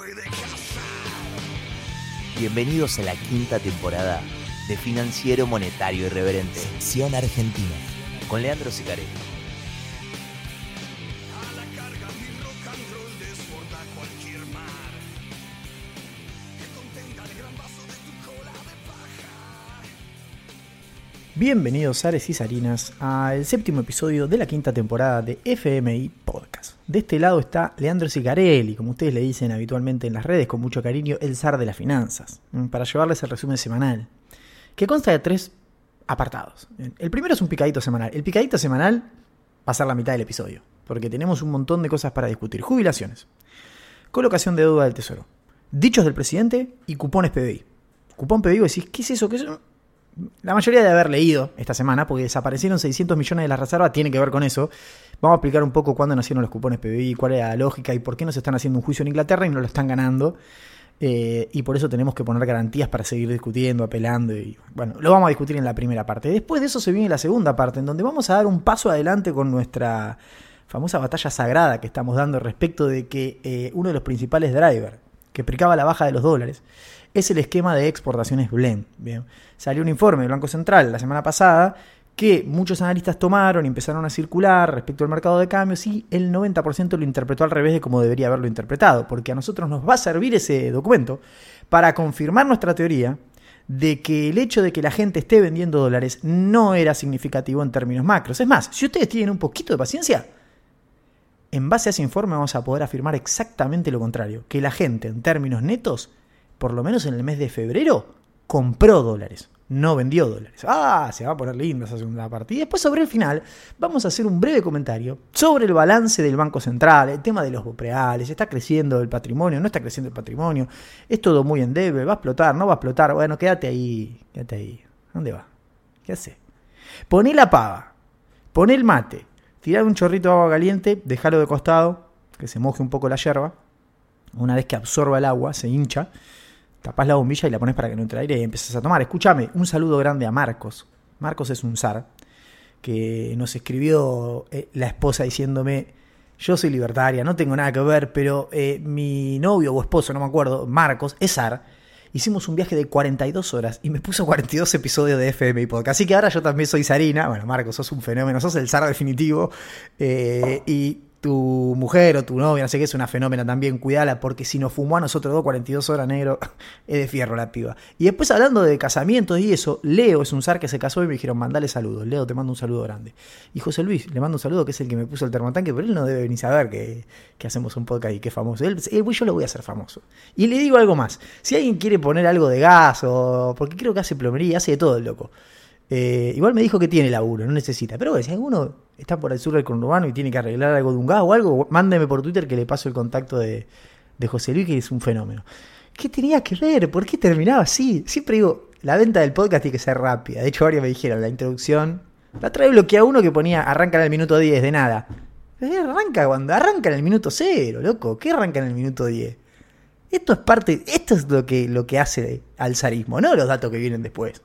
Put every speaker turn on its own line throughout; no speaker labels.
Bienvenidos a la quinta temporada de Financiero Monetario Irreverente,
sección Argentina,
con Leandro Sicarelli.
Bienvenidos Ares y Sarinas al séptimo episodio de la quinta temporada de FMI Podcast. De este lado está Leandro Sicarelli, como ustedes le dicen habitualmente en las redes con mucho cariño, el zar de las finanzas, para llevarles el resumen semanal, que consta de 3 apartados. El primero es un picadito semanal. El picadito semanal va a ser la mitad del episodio, porque tenemos un montón de cosas para discutir. Jubilaciones, colocación de deuda del Tesoro, dichos del presidente y cupones PBI. Cupón PBI, decís, ¿qué es eso? ¿Qué es eso? La mayoría de haber leído esta semana, porque desaparecieron 600 millones de la reserva, tiene que ver con eso. Vamos a explicar un poco cuándo nacieron los cupones PBI, cuál era la lógica y por qué no se están haciendo un juicio en Inglaterra y no lo están ganando. Y por eso tenemos que poner garantías para seguir discutiendo, apelando. Y bueno, lo vamos a discutir en la primera parte. Después de eso se viene la segunda parte, en donde vamos a dar un paso adelante con nuestra famosa batalla sagrada que estamos dando respecto de que uno de los principales drivers que explicaba la baja de los dólares es el esquema de exportaciones blend. Bien. Salió un informe del Banco Central la semana pasada que muchos analistas tomaron y empezaron a circular respecto al mercado de cambios y el 90% lo interpretó al revés de como debería haberlo interpretado, porque a nosotros nos va a servir ese documento para confirmar nuestra teoría de que el hecho de que la gente esté vendiendo dólares no era significativo en términos macros. Es más, si ustedes tienen un poquito de paciencia, en base a ese informe vamos a poder afirmar exactamente lo contrario, que la gente en términos netos, por lo menos en el mes de febrero, compró dólares, no vendió dólares. Se va a poner linda esa segunda parte. Y después sobre el final vamos a hacer un breve comentario sobre el balance del Banco Central, el tema de los bopreales, está creciendo el patrimonio, no está creciendo el patrimonio, es todo muy endeble, va a explotar, no va a explotar. Bueno, quédate ahí. ¿Dónde va? ¿Qué hace? Poné la pava, poné el mate, tirá un chorrito de agua caliente, dejalo de costado, que se moje un poco la yerba. Una vez que absorba el agua, se hincha, tapás la bombilla y la pones para que no entre aire y empezás a tomar. Escúchame, un saludo grande a Marcos. Marcos es un zar que nos escribió la esposa diciéndome: yo soy libertaria, no tengo nada que ver, pero mi novio o esposo, no me acuerdo, Marcos, es zar. Hicimos un viaje de 42 horas y me puso 42 episodios de FMI Podcast. Así que ahora yo también soy zarina. Bueno, Marcos, sos un fenómeno, sos el zar definitivo. Y tu mujer o tu novia, no sé qué, es una fenómena también, cuidala, porque si nos fumó a nosotros 42 horas, negro, es de fierro la piba. Y después hablando de casamientos y eso, Leo es un zar que se casó y me dijeron, mandale saludos. Leo, te mando un saludo grande. Y José Luis, le mando un saludo, que es el que me puso el termotanque, pero él no debe ni saber que hacemos un podcast y que es famoso. Yo lo voy a hacer famoso. Y le digo algo más, si alguien quiere poner algo de gas o... porque creo que hace plomería, hace de todo el loco. Igual me dijo que tiene laburo, no necesita. Pero bueno, si alguno está por el sur del conurbano y tiene que arreglar algo de un gas o algo, mándeme por Twitter que le paso el contacto de José Luis, que es un fenómeno. ¿Qué tenía que ver? ¿Por qué terminaba así? Siempre digo, la venta del podcast tiene que ser rápida. De hecho, varios me dijeron, la introducción... La otra vez bloqueé a uno que ponía, arranca en el minuto 10, de nada. Arranca en el minuto 0, loco. ¿Qué arranca en el minuto 10? Esto es lo que hace al zarismo, no los datos que vienen después.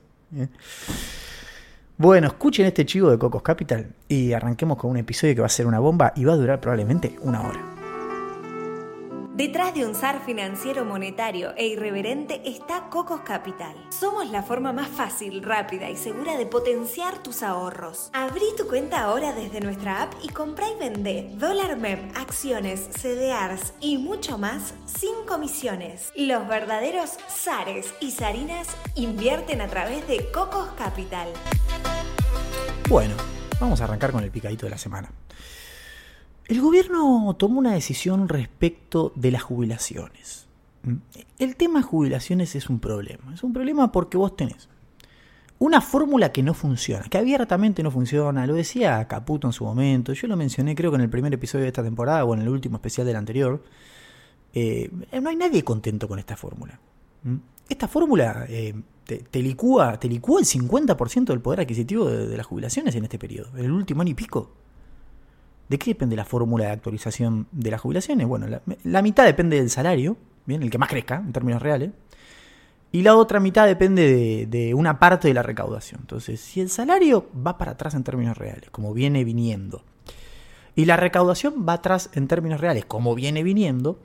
Bueno, escuchen este chivo de Cocos Capital y arranquemos con un episodio que va a ser una bomba y va a durar probablemente 1 hora.
Detrás de un zar financiero, monetario e irreverente está Cocos Capital. Somos la forma más fácil, rápida y segura de potenciar tus ahorros. Abrí tu cuenta ahora desde nuestra app y comprá y vendé dólar MEP, acciones, CDRs y mucho más sin comisiones. Los verdaderos zares y zarinas invierten a través de Cocos Capital.
Bueno, vamos a arrancar con el picadito de la semana. El gobierno tomó una decisión respecto de las jubilaciones. El tema jubilaciones es un problema. Es un problema porque vos tenés una fórmula que no funciona, que abiertamente no funciona. Lo decía Caputo en su momento. Yo lo mencioné creo que en el primer episodio de esta temporada o en el último especial del anterior. No hay nadie contento con esta fórmula. Esta fórmula te licúa el 50% del poder adquisitivo de las jubilaciones en este periodo, en el último año y pico. ¿De qué depende la fórmula de actualización de las jubilaciones? Bueno, la mitad depende del salario, bien, el que más crezca en términos reales, y la otra mitad depende de una parte de la recaudación. Entonces, si el salario va para atrás en términos reales, como viene viniendo, y la recaudación va atrás en términos reales, como viene viniendo,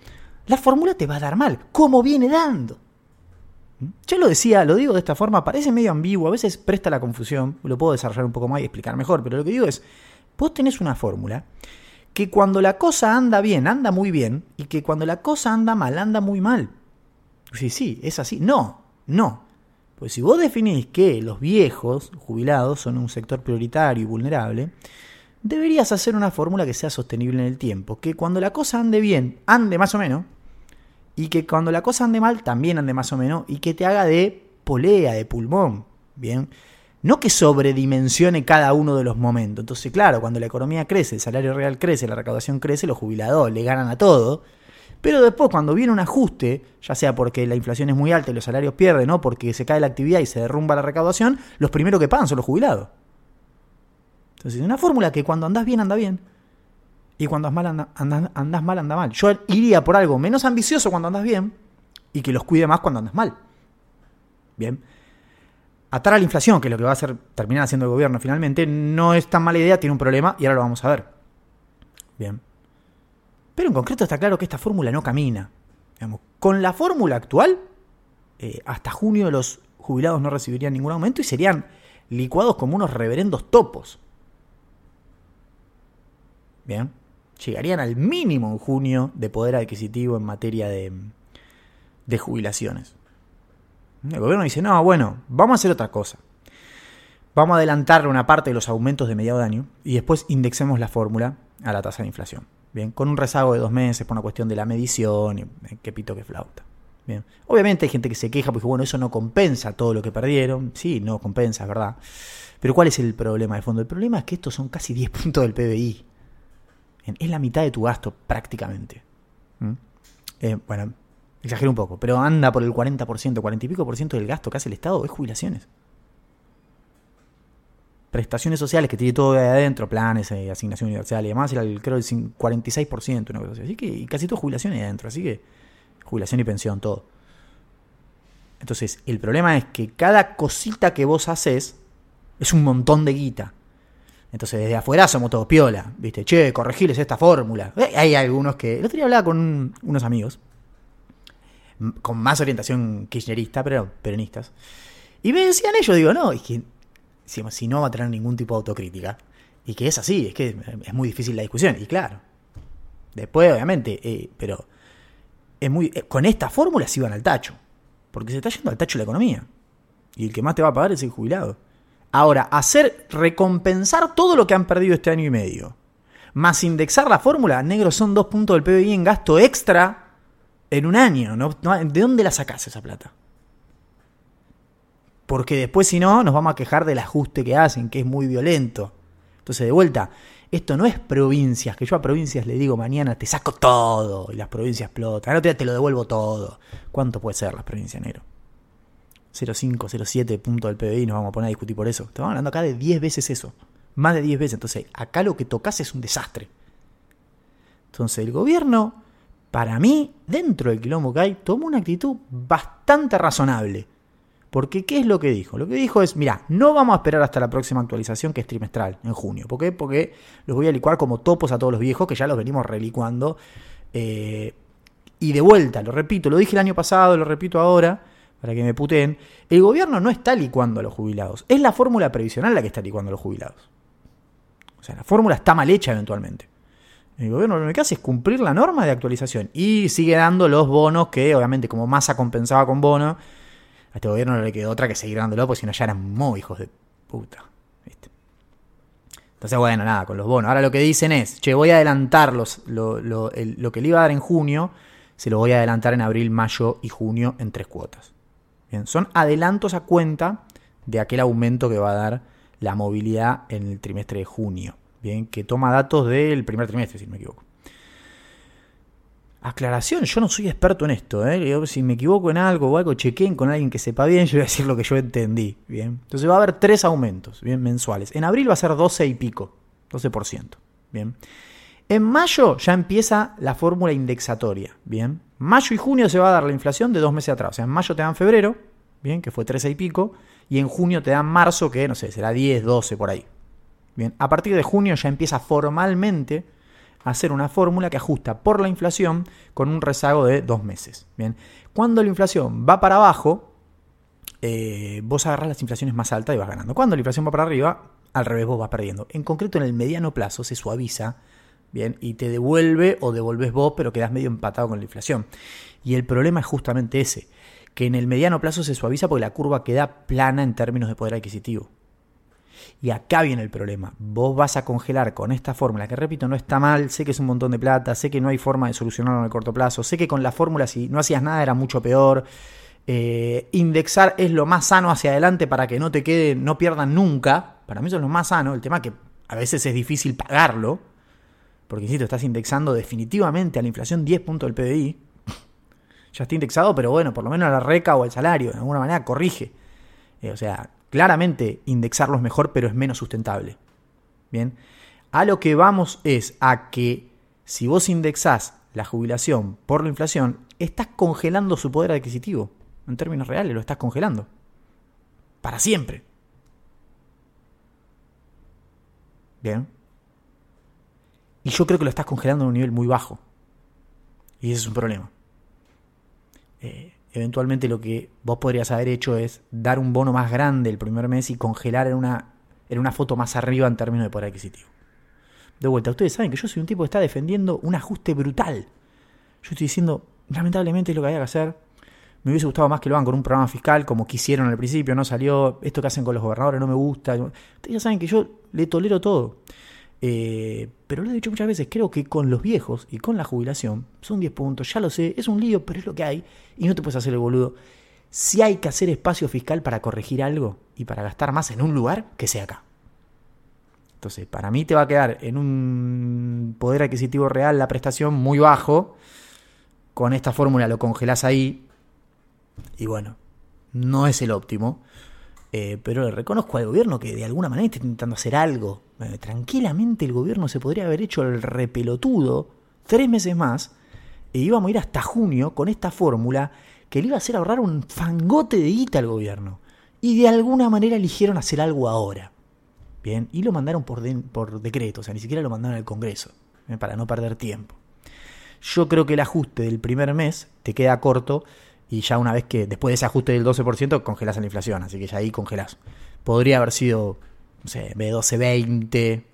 la fórmula te va a dar mal, como viene dando. Yo lo digo de esta forma, parece medio ambiguo, a veces presta la confusión, lo puedo desarrollar un poco más y explicar mejor, pero lo que digo es, vos tenés una fórmula que cuando la cosa anda bien, anda muy bien, y que cuando la cosa anda mal, anda muy mal. Sí, es así. No. Pues si vos definís que los viejos jubilados son un sector prioritario y vulnerable, deberías hacer una fórmula que sea sostenible en el tiempo, que cuando la cosa ande bien, ande más o menos, y que cuando la cosa ande mal, también ande más o menos, y que te haga de polea, de pulmón, ¿bien? No que sobredimensione cada uno de los momentos. Entonces, claro, cuando la economía crece, el salario real crece, la recaudación crece, los jubilados le ganan a todo. Pero después, cuando viene un ajuste, ya sea porque la inflación es muy alta y los salarios pierden, o porque se cae la actividad y se derrumba la recaudación, los primeros que pagan son los jubilados. Entonces, una fórmula que cuando andás bien, anda bien. Y cuando andás mal, anda mal. Yo iría por algo menos ambicioso cuando andas bien y que los cuide más cuando andas mal. Bien. Atar a la inflación, que es lo que va a terminar haciendo el gobierno finalmente, no es tan mala idea, tiene un problema y ahora lo vamos a ver. Bien. Pero en concreto está claro que esta fórmula no camina. Digamos, con la fórmula actual, hasta junio los jubilados no recibirían ningún aumento y serían licuados como unos reverendos topos. Bien. Llegarían al mínimo en junio de poder adquisitivo en materia de jubilaciones. El gobierno dice, no, bueno, vamos a hacer otra cosa. Vamos a adelantarle una parte de los aumentos de mediado de año y después indexemos la fórmula a la tasa de inflación. Bien, con un rezago de 2 meses por una cuestión de la medición, y qué pito que flauta. Bien. Obviamente hay gente que se queja porque, bueno, eso no compensa todo lo que perdieron. Sí, no compensa, es verdad. Pero ¿cuál es el problema de fondo? El problema es que estos son casi 10 puntos del PBI. Bien, es la mitad de tu gasto, prácticamente. Bueno, exagero un poco, pero anda por el 40%, 40 y pico por ciento del gasto que hace el Estado es jubilaciones. Prestaciones sociales que tiene todo de adentro, planes, asignación universal y demás, era creo el 46%, una cosa así. Así que y casi todo jubilaciones de adentro, así que jubilación y pensión, todo. Entonces, el problema es que cada cosita que vos haces es un montón de guita. Entonces, desde afuera somos todos piola, ¿viste? Che, corregiles esta fórmula. Hay algunos que... El otro día hablaba con unos amigos, con más orientación kirchnerista, pero peronistas. Y me decían ellos, digo, no, es que si no va a tener ningún tipo de autocrítica. Y que es así, es que es muy difícil la discusión. Y claro, después obviamente, pero es muy con esta fórmula sí van al tacho. Porque se está yendo al tacho la economía. Y el que más te va a pagar es el jubilado. Ahora, recompensar todo lo que han perdido este año y medio, más indexar la fórmula, negro, son 2 puntos del PBI en gasto extra en un año. ¿No? ¿De dónde la sacás esa plata? Porque después, si no, nos vamos a quejar del ajuste que hacen, que es muy violento. Entonces, de vuelta, esto no es provincias, que yo a provincias le digo mañana te saco todo y las provincias explotan. Ahora te lo devuelvo todo. ¿Cuánto puede ser las provincias, negro? 0,5, 0,7 puntos del PBI, nos vamos a poner a discutir por eso. Estamos hablando acá de 10 veces eso. Más de 10 veces. Entonces, acá lo que tocas es un desastre. Entonces, el gobierno, para mí, dentro del quilombo que hay, tomó una actitud bastante razonable. Porque, ¿qué es lo que dijo? Lo que dijo es, mira, no vamos a esperar hasta la próxima actualización, que es trimestral, en junio. ¿Por qué? Porque los voy a licuar como topos a todos los viejos, que ya los venimos relicuando. Y de vuelta, lo repito, lo dije el año pasado, lo repito ahora, para que me puteen, el gobierno no está licuando a los jubilados. Es la fórmula previsional la que está licuando a los jubilados. O sea, la fórmula está mal hecha eventualmente. El gobierno lo que hace es cumplir la norma de actualización. Y sigue dando los bonos que, obviamente, como Massa compensaba con bonos, a este gobierno no le quedó otra que seguir dándolo, porque si no ya eran muy hijos de puta. ¿Viste? Entonces, bueno, nada, con los bonos. Ahora lo que dicen es, che, voy a adelantar lo que le iba a dar en junio, se lo voy a adelantar en abril, mayo y junio en 3 cuotas. Bien, son adelantos a cuenta de aquel aumento que va a dar la movilidad en el trimestre de junio. Bien, que toma datos del primer trimestre, si no me equivoco. Aclaración, yo no soy experto en esto, ¿eh? Si me equivoco en algo o algo, chequen con alguien que sepa bien, yo voy a decir lo que yo entendí. Bien, entonces va a haber 3 aumentos, bien, mensuales. En abril va a ser 12 y pico, 12%. Bien. En mayo ya empieza la fórmula indexatoria. Bien. Mayo y junio se va a dar la inflación de 2 meses atrás. O sea, en mayo te dan febrero, bien, que fue 13 y pico, y en junio te dan marzo, que no sé, será 10, 12 por ahí. Bien. A partir de junio ya empieza formalmente hacer una fórmula que ajusta por la inflación con un rezago de 2 meses. Bien, cuando la inflación va para abajo, vos agarrás las inflaciones más altas y vas ganando. Cuando la inflación va para arriba, al revés, vos vas perdiendo. En concreto, en el mediano plazo se suaviza, bien, y te devuelve o devolvés vos, pero quedás medio empatado con la inflación. Y el problema es justamente ese, que en el mediano plazo se suaviza porque la curva queda plana en términos de poder adquisitivo. Y acá viene el problema. Vos vas a congelar con esta fórmula, que repito, no está mal, sé que es un montón de plata, sé que no hay forma de solucionarlo en el corto plazo, sé que con la fórmula si no hacías nada era mucho peor. Indexar es lo más sano hacia adelante para que no te quede, no pierdan nunca. Para mí eso es lo más sano. El tema es que a veces es difícil pagarlo, porque insisto, estás indexando definitivamente a la inflación 10 puntos del PBI. Ya está indexado, pero bueno, por lo menos a la reca o al salario, de alguna manera corrige. O sea, claramente indexarlo es mejor, pero es menos sustentable. Bien, a lo que vamos es a que si vos indexás la jubilación por la inflación, estás congelando su poder adquisitivo. En términos reales, lo estás congelando. Para siempre. Bien. Y yo creo que lo estás congelando en un nivel muy bajo. Y ese es un problema. Eventualmente lo que vos podrías haber hecho es dar un bono más grande el primer mes y congelar en una foto más arriba en términos de poder adquisitivo. De vuelta, ustedes saben que yo soy un tipo que está defendiendo un ajuste brutal. Yo estoy diciendo, lamentablemente es lo que había que hacer. Me hubiese gustado más que lo hagan con un programa fiscal como quisieron al principio, no salió. Esto que hacen con los gobernadores no me gusta. Ustedes ya saben que yo le tolero todo. Pero lo he dicho muchas veces, creo que con los viejos y con la jubilación son 10 puntos, ya lo sé, es un lío, pero es lo que hay y no te puedes hacer el boludo. Si hay que hacer espacio fiscal para corregir algo y para gastar más en un lugar, que sea acá. Entonces, para mí te va a quedar en un poder adquisitivo real la prestación muy bajo. Con esta fórmula lo congelás ahí y bueno, no es el óptimo. Pero le reconozco al gobierno que de alguna manera está intentando hacer algo. Tranquilamente el gobierno se podría haber hecho el repelotudo 3 meses más e íbamos a ir hasta junio con esta fórmula que le iba a hacer ahorrar un fangote de guita al gobierno. Y de alguna manera eligieron hacer algo ahora. Bien, y lo mandaron por decreto, o sea, ni siquiera lo mandaron al Congreso, para no perder tiempo. Yo creo que el ajuste del primer mes te queda corto. Y ya una vez que, después de ese ajuste del 12%, congelás la inflación. Así que ya ahí congelás. Podría haber sido, no sé, B12, 20,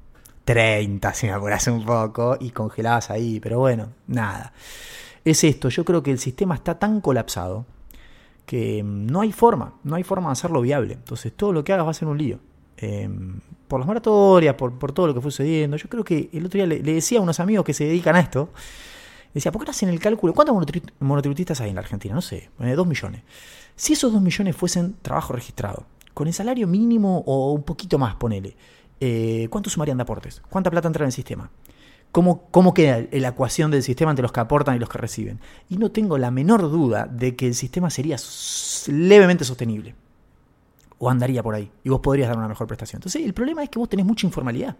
30, si me apurás un poco. Y congelabas ahí. Pero bueno, nada. Es esto. Yo creo que el sistema está tan colapsado que no hay forma de hacerlo viable. Entonces todo lo que hagas va a ser un lío. Por las moratorias, por todo lo que fue sucediendo. Yo creo que el otro día le decía a unos amigos que se dedican a esto. Decía, ¿por qué no hacen el cálculo? ¿Cuántos monotributistas hay en la Argentina? No sé, 2 millones. Si esos 2 millones fuesen trabajo registrado, con el salario mínimo o un poquito más, ponele, ¿cuánto sumarían de aportes? ¿Cuánta plata entra en el sistema? ¿Cómo queda la ecuación del sistema entre los que aportan y los que reciben? Y no tengo la menor duda de que el sistema sería levemente sostenible. O andaría por ahí. Y vos podrías dar una mejor prestación. Entonces, el problema es que vos tenés mucha informalidad.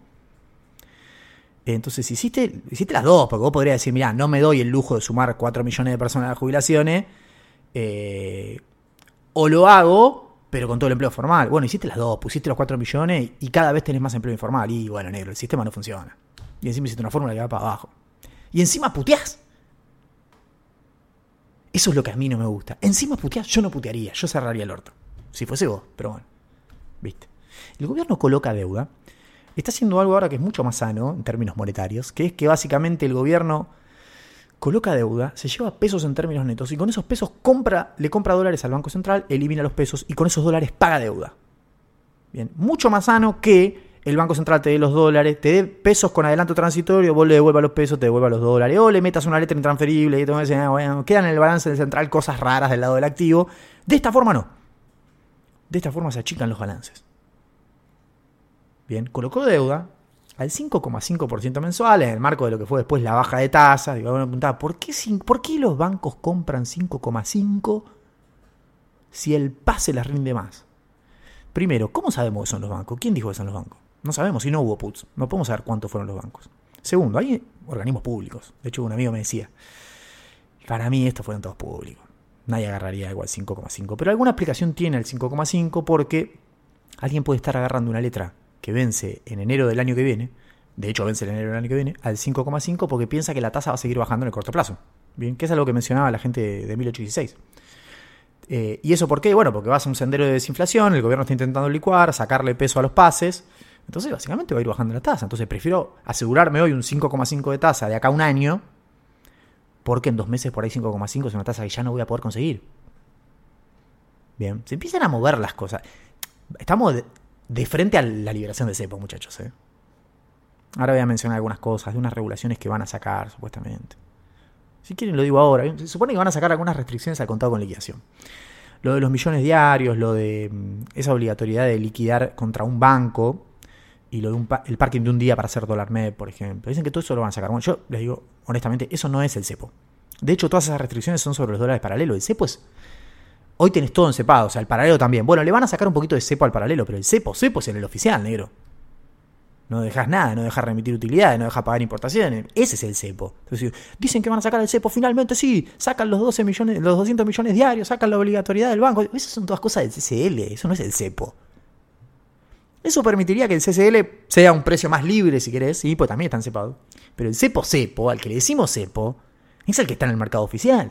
Entonces hiciste las dos, porque vos podrías decir, mirá, no me doy el lujo de sumar 4 millones de personas a las jubilaciones, o lo hago, pero con todo el empleo formal. Bueno, hiciste las dos, pusiste los 4 millones y cada vez tenés más empleo informal. Y bueno, negro, el sistema no funciona. Y encima hiciste una fórmula que va para abajo. Y encima puteás. Eso es lo que a mí no me gusta. Encima puteás, yo no putearía, yo cerraría el orto. Si fuese vos, pero bueno, viste. El gobierno coloca deuda. Está haciendo algo ahora que es mucho más sano en términos monetarios, que es que básicamente el gobierno coloca deuda, se lleva pesos en términos netos y con esos pesos le compra dólares al Banco Central, elimina los pesos y con esos dólares paga deuda. Bien, mucho más sano que el Banco Central te dé los dólares, te dé pesos con adelanto transitorio, vos le devuelvas los pesos, te devuelva los dólares, o le metas una letra intransferible y te dicen, bueno, quedan en el balance del central cosas raras del lado del activo. De esta forma no. De esta forma se achican los balances. Bien, colocó deuda al 5,5% mensual en el marco de lo que fue después la baja de tasas. Digo, bueno, preguntaba, ¿por qué los bancos compran 5,5 si el pase les rinde más? Primero, ¿cómo sabemos que son los bancos? ¿Quién dijo que son los bancos? No sabemos, si no hubo puts. No podemos saber cuántos fueron los bancos. Segundo, hay organismos públicos. De hecho, un amigo me decía, para mí estos fueron todos públicos. Nadie agarraría algo al 5,5. Pero alguna aplicación tiene el 5,5 porque alguien puede estar agarrando una letra que vence en enero del año que viene, de hecho vence en enero del año que viene, al 5,5 porque piensa que la tasa va a seguir bajando en el corto plazo. Bien, que es algo que mencionaba la gente de 1816. ¿Y eso por qué? Bueno, porque vas a un sendero de desinflación, el gobierno está intentando licuar, sacarle peso a los pases, entonces básicamente va a ir bajando la tasa. Entonces prefiero asegurarme hoy un 5,5 de tasa de acá a un año, porque en 2 meses por ahí 5,5 es una tasa que ya no voy a poder conseguir. Bien, se empiezan a mover las cosas. Estamos de frente a la liberación de cepo, muchachos. Ahora voy a mencionar algunas cosas de unas regulaciones que van a sacar, supuestamente. Si quieren lo digo ahora. Se supone que van a sacar algunas restricciones al contado con liquidación. Lo de los millones diarios, lo de esa obligatoriedad de liquidar contra un banco y lo de el parking de un día para hacer dólar MEP, por ejemplo. Dicen que todo eso lo van a sacar. Bueno, yo les digo, honestamente, eso no es el cepo. De hecho, todas esas restricciones son sobre los dólares paralelos. El cepo es... Hoy tenés todo encepado, o sea, el paralelo también. Bueno, le van a sacar un poquito de cepo al paralelo, pero el cepo es en el oficial, negro. No dejas nada, no dejas remitir utilidades, no dejas pagar importaciones. Ese es el cepo. Entonces, dicen que van a sacar el cepo, finalmente sí, sacan los 200 millones diarios, sacan la obligatoriedad del banco. Esas son todas cosas del CCL, eso no es el cepo. Eso permitiría que el CCL sea un precio más libre, si querés, sí, pues también están cepados. Pero el cepo, al que le decimos cepo, es el que está en el mercado oficial.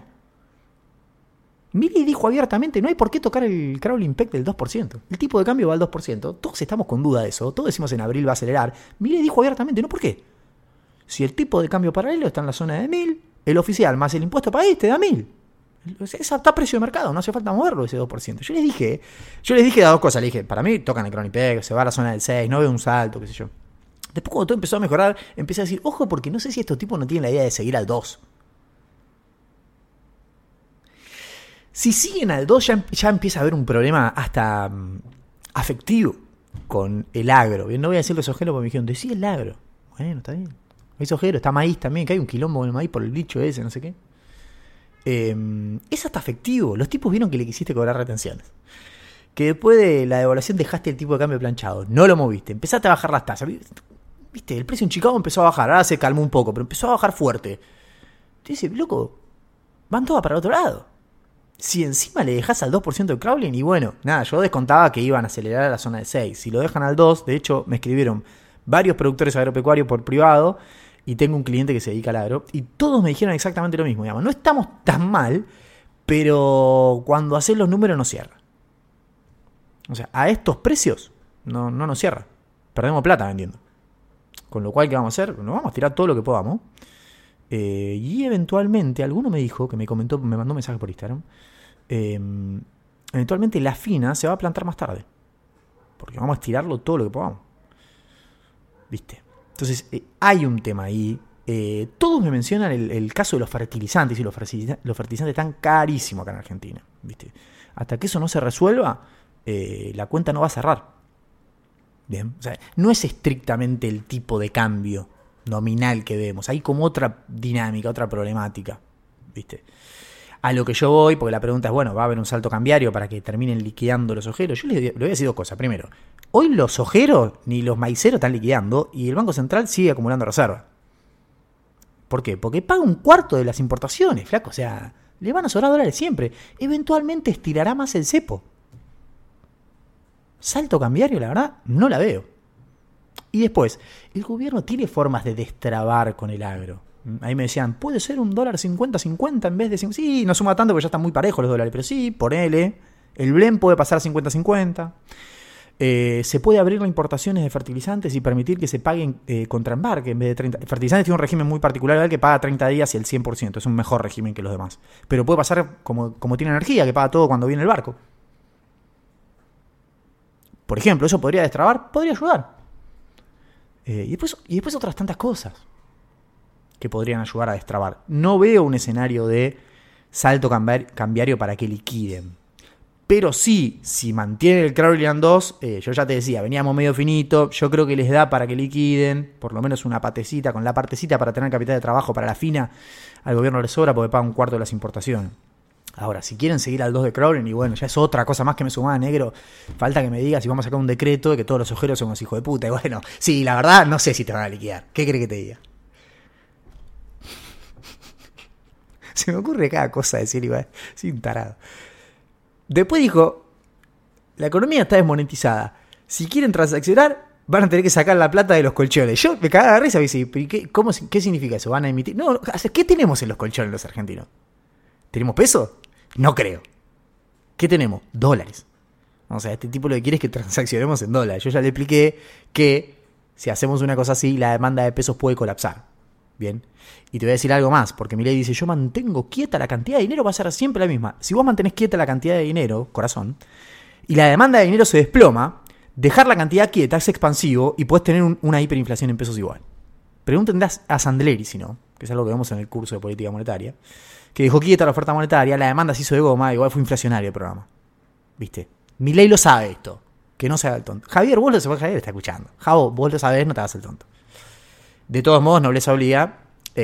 Milei dijo abiertamente, no hay por qué tocar el crawling peg del 2%. El tipo de cambio va al 2%. Todos estamos con duda de eso. Todos decimos en abril va a acelerar. Milei dijo abiertamente, ¿no? ¿Por qué? Si el tipo de cambio paralelo está en la zona de 1.000, el oficial más el impuesto país te da 1.000. Está a precio de mercado, no hace falta moverlo ese 2%. Yo les dije las dos cosas. Le dije, para mí tocan el crawling peg, se va a la zona del 6, no veo un salto, qué sé yo. Después cuando todo empezó a mejorar, empecé a decir, ojo, porque no sé si estos tipos no tienen la idea de seguir al 2. Si siguen al 2 ya empieza a haber un problema hasta afectivo con el agro. Bien, no voy a decirle sojero porque me dijeron, decí el agro. Bueno, está bien. Hay sojero, está maíz también, que hay un quilombo con el maíz por el dicho ese, no sé qué. Es hasta afectivo. Los tipos vieron que le quisiste cobrar retenciones. Que después de la devaluación dejaste el tipo de cambio planchado. No lo moviste. Empezaste a bajar las tasas. Viste, el precio en Chicago empezó a bajar. Ahora se calmó un poco, pero empezó a bajar fuerte. Te dice, loco, van todas para el otro lado. Si encima le dejas al 2% de crawling, y bueno, nada, yo descontaba que iban a acelerar a la zona de 6. Si lo dejan al 2, de hecho, me escribieron varios productores agropecuarios por privado, y tengo un cliente que se dedica al agro, y todos me dijeron exactamente lo mismo. Digamos, no estamos tan mal, pero cuando haces los números no cierra. O sea, a estos precios no nos cierra. Perdemos plata vendiendo. Con lo cual, ¿qué vamos a hacer? Nos vamos a tirar todo lo que podamos. Y eventualmente, alguno me dijo, que me comentó, me mandó un mensaje por Instagram, eventualmente la fina se va a plantar más tarde. Porque vamos a estirarlo todo lo que podamos. ¿Viste? Entonces, hay un tema ahí. Todos me mencionan el caso de los fertilizantes, y los fertilizantes están carísimos acá en Argentina. ¿Viste? Hasta que eso no se resuelva, la cuenta no va a cerrar. Bien, o sea, no es estrictamente el tipo de cambio nominal que vemos. Hay como otra dinámica, otra problemática, ¿viste? A lo que yo voy, porque la pregunta es, bueno, ¿va a haber un salto cambiario para que terminen liquidando los ojeros? Yo les voy a decir dos cosas. Primero, hoy los ojeros ni los maiceros están liquidando y el Banco Central sigue acumulando reserva. ¿Por qué? Porque paga un cuarto de las importaciones, flaco. O sea, le van a sobrar dólares siempre. Eventualmente estirará más el cepo. Salto cambiario, la verdad, no la veo. Y después, el gobierno tiene formas de destrabar con el agro. Ahí me decían, puede ser un dólar 50-50 en vez de... Sí, no suma tanto porque ya están muy parejos los dólares, pero sí, ponele. El blend puede pasar a 50-50. Se puede abrir las importaciones de fertilizantes y permitir que se paguen contra embarque en vez de 30. Fertilizantes tiene un régimen muy particular que paga 30 días y el 100%. Es un mejor régimen que los demás. Pero puede pasar como tiene energía, que paga todo cuando viene el barco. Por ejemplo, ¿eso podría destrabar? Podría ayudar. Y después otras tantas cosas que podrían ayudar a destrabar. No veo un escenario de salto cambiario para que liquiden. Pero sí, si mantiene el crawling 2, yo ya te decía, veníamos medio finito, yo creo que les da para que liquiden, por lo menos una patecita, con la partecita para tener capital de trabajo para la fina, al gobierno le sobra porque paga un cuarto de las importaciones. Ahora, si quieren seguir al 2 de crawling, y bueno, ya es otra cosa más que me sumaba, negro, falta que me digas si vamos a sacar un decreto de que todos los ojeros son unos hijos de puta. Y bueno, sí, la verdad, no sé si te van a liquidar. ¿Qué crees que te diga? Se me ocurre cada cosa decir igual, sin tarado. Después dijo, la economía está desmonetizada. Si quieren transaccionar, van a tener que sacar la plata de los colchones. Yo me cagaba de risa y decía, ¿qué significa eso? ¿Van a emitir? No, ¿qué tenemos en los colchones los argentinos? ¿Tenemos peso? No creo. ¿Qué tenemos? Dólares. O sea, este tipo lo que quiere es que transaccionemos en dólares. Yo ya le expliqué que si hacemos una cosa así, la demanda de pesos puede colapsar. Bien. Y te voy a decir algo más, porque Milei dice, yo mantengo quieta la cantidad de dinero, va a ser siempre la misma. Si vos mantenés quieta la cantidad de dinero, corazón, y la demanda de dinero se desploma, dejar la cantidad quieta es expansivo y podés tener una hiperinflación en pesos igual. Pregúntenle a Sandleri, si no, que es algo que vemos en el curso de política monetaria, que dejó quieta la oferta monetaria, la demanda se hizo de goma, igual fue inflacionario el programa. ¿Viste? Milei lo sabe esto, que no se haga el tonto. Javier, vos lo sabés, Javier está escuchando. Javo, vos lo sabés, no te hagas el tonto. De todos modos, nobleza obliga.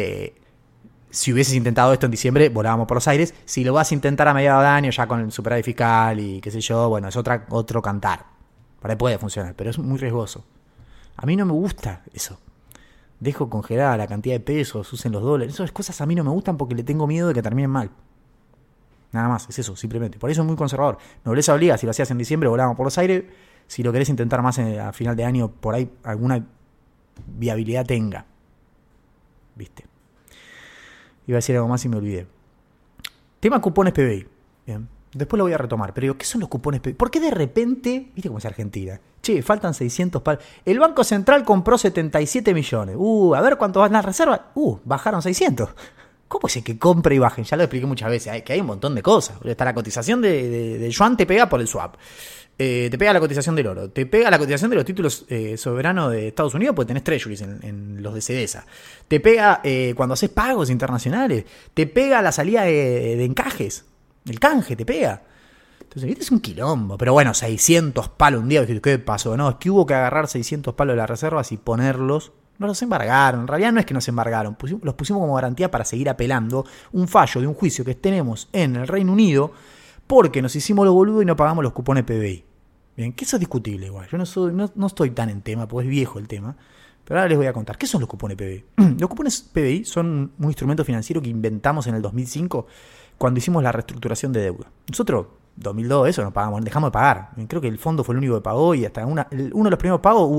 Si hubieses intentado esto en diciembre, volábamos por los aires. Si lo vas a intentar a mediados de año, ya con el superávit fiscal y qué sé yo, bueno, es otro cantar. Para ahí puede funcionar, pero es muy riesgoso. A mí no me gusta eso. Dejo congelada la cantidad de pesos, usen los dólares. Esas cosas a mí no me gustan porque le tengo miedo de que terminen mal. Nada más, es eso, simplemente. Por eso es muy conservador. Nobleza obliga, si lo hacías en diciembre, volábamos por los aires. Si lo querés intentar más a final de año, por ahí alguna viabilidad tenga. ¿Viste? Iba a decir algo más y me olvidé. Tema cupones PBI. Bien. Después lo voy a retomar. Pero digo, ¿qué son los cupones PBI? ¿Por qué de repente, viste cómo es Argentina? Che, faltan 600 palos. El Banco Central compró 77 millones. A ver cuánto van las reservas. Bajaron 600. ¿Cómo es que compre y bajen? Ya lo expliqué muchas veces, que hay un montón de cosas. Está la cotización del yuan, te pega por el swap. Te pega la cotización del oro. Te pega la cotización de los títulos soberanos de Estados Unidos porque tenés treasuries en los de CEDESA. Te pega cuando haces pagos internacionales. Te pega la salida de encajes. El canje te pega. Entonces, este es un quilombo. Pero bueno, 600 palos un día. ¿Qué pasó? No, es que hubo que agarrar 600 palos de las reservas y ponerlos. No los embargaron, en realidad no es que nos embargaron, los pusimos como garantía para seguir apelando un fallo de un juicio que tenemos en el Reino Unido porque nos hicimos los boludos y no pagamos los cupones PBI. Bien, que eso es discutible igual, yo no estoy tan en tema, porque es viejo el tema, pero ahora les voy a contar. ¿Qué son los cupones PBI? Los cupones PBI son un instrumento financiero que inventamos en el 2005 cuando hicimos la reestructuración de deuda. Nosotros, 2002, eso no pagamos, dejamos de pagar. Creo que el fondo fue el único que pagó y hasta uno de los primeros pagos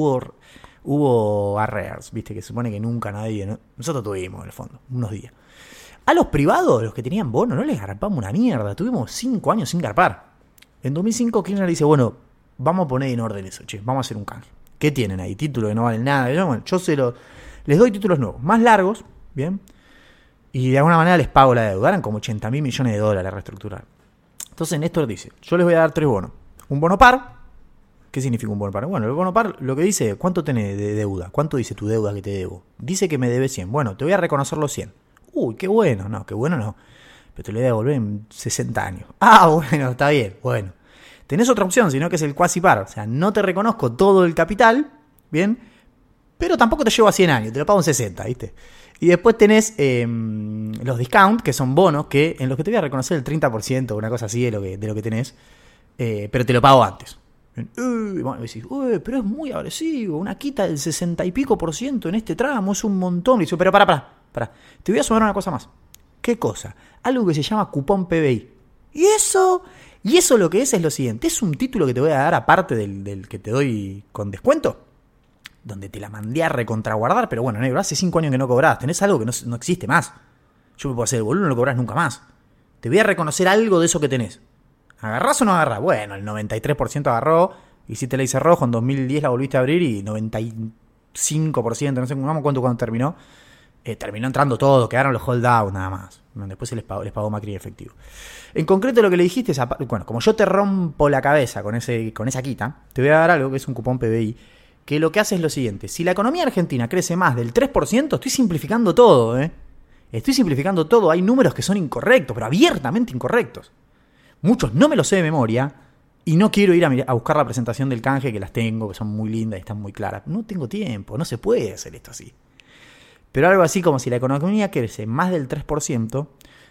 hubo arrears, viste, que se supone que nunca nadie... ¿no? Nosotros tuvimos, en el fondo, unos días. A los privados, los que tenían bono, no les garpamos una mierda. Tuvimos 5 años sin garpar. En 2005 Kirchner dice, bueno, vamos a poner en orden eso, che, vamos a hacer un canje. ¿Qué tienen ahí? Títulos que no valen nada. Bueno, les doy títulos nuevos, más largos, bien, y de alguna manera les pago la deuda. Eran como 80.000 millones de dólares a reestructurar. Entonces Néstor dice, yo les voy a dar 3 bonos. Un bono par. ¿Qué significa un bono par? Bueno, el bono par lo que dice, ¿cuánto tenés de deuda? ¿Cuánto dice tu deuda que te debo? Dice que me debe 100. Bueno, te voy a reconocer los 100. Qué bueno. No, qué bueno no. Pero te lo voy a devolver en 60 años. Bueno, está bien. Bueno. Tenés otra opción, sino que es el cuasi par. O sea, no te reconozco todo el capital, ¿bien? Pero tampoco te llevo a 100 años, te lo pago en 60, ¿viste? Y después tenés los discount, que son bonos, que en los que te voy a reconocer el 30%, una cosa así de lo que tenés, pero te lo pago antes. Bueno, decís, pero es muy agresivo, una quita del 60 y pico % en este tramo, es un montón. Y dice, pero pará. Te voy a sumar una cosa más. ¿Qué cosa? Algo que se llama cupón PBI. Y eso lo que es lo siguiente. Es un título que te voy a dar aparte del que te doy con descuento, donde te la mandé a recontraguardar, pero bueno, negro, hace 5 años que no cobrás. Tenés algo que no existe más. Yo me puedo hacer el boludo, no lo cobrás nunca más. Te voy a reconocer algo de eso que tenés. ¿Agarrás o no agarrás? Bueno, el 93% agarró, hiciste la hice rojo, en 2010 la volviste a abrir y 95%, no sé cuánto terminó. Terminó entrando todo, quedaron los hold out nada más. Después les pagó Macri en efectivo. En concreto lo que le dijiste es, bueno, como yo te rompo la cabeza con esa quita, te voy a dar algo que es un cupón PBI, que lo que hace es lo siguiente. Si la economía argentina crece más del 3%, estoy simplificando todo, Estoy simplificando todo, hay números que son incorrectos, pero abiertamente incorrectos. Muchos no me los sé de memoria y no quiero ir a buscar la presentación del canje, que las tengo, que son muy lindas y están muy claras. No tengo tiempo, no se puede hacer esto así. Pero algo así como si la economía crece más del 3%,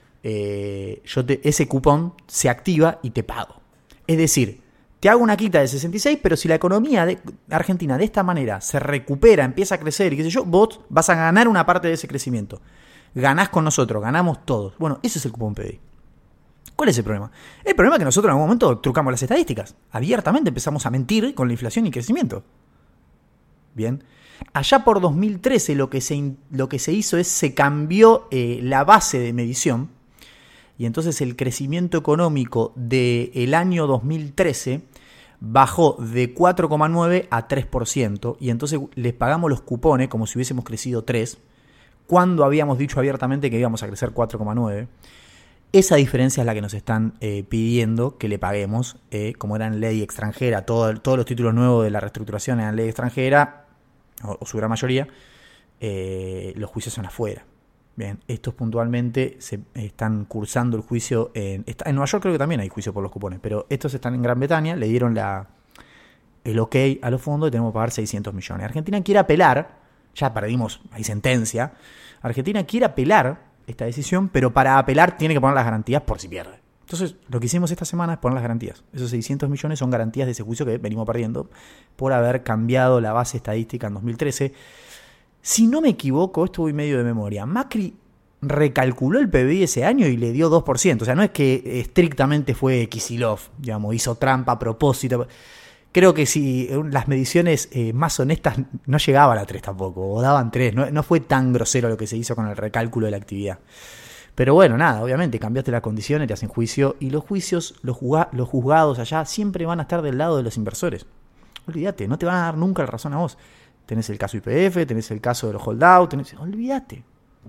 ese cupón se activa y te pago. Es decir, te hago una quita de 66, pero si la economía argentina de esta manera se recupera, empieza a crecer y qué sé yo, vos vas a ganar una parte de ese crecimiento. Ganás con nosotros, ganamos todos. Bueno, ese es el cupón PBI. ¿Cuál es el problema? El problema es que nosotros en algún momento trucamos las estadísticas. Abiertamente empezamos a mentir con la inflación y crecimiento. Bien. Allá por 2013 lo que se hizo es se cambió la base de medición, y entonces el crecimiento económico del año 2013 bajó de 4,9 a 3%, y entonces les pagamos los cupones como si hubiésemos crecido 3, cuando habíamos dicho abiertamente que íbamos a crecer 4,9. Esa diferencia es la que nos están pidiendo que le paguemos, como era en ley extranjera, todos los títulos nuevos de la reestructuración eran ley extranjera, o su gran mayoría, los juicios son afuera. Bien, estos puntualmente se están cursando el juicio en Nueva York, creo que también hay juicio por los cupones, pero estos están en Gran Bretaña, le dieron el ok a los fondos y tenemos que pagar 600 millones. Argentina quiere apelar, ya perdimos, hay sentencia, Argentina quiere apelar esta decisión, pero para apelar tiene que poner las garantías por si pierde. Entonces, lo que hicimos esta semana es poner las garantías. Esos 600 millones son garantías de ese juicio que venimos perdiendo por haber cambiado la base estadística en 2013. Si no me equivoco, esto voy medio de memoria, Macri recalculó el PBI ese año y le dio 2%. O sea, no es que estrictamente fue Kicillof, digamos, hizo trampa a propósito. Creo que si las mediciones más honestas no llegaban a 3 tampoco, o daban 3. No fue tan grosero lo que se hizo con el recálculo de la actividad. Pero bueno, nada, obviamente cambiaste las condiciones, te hacen juicio, y los juicios, los juzgados allá siempre van a estar del lado de los inversores. Olvídate, no te van a dar nunca la razón a vos. Tenés el caso YPF, tenés el caso de los holdout, olvídate.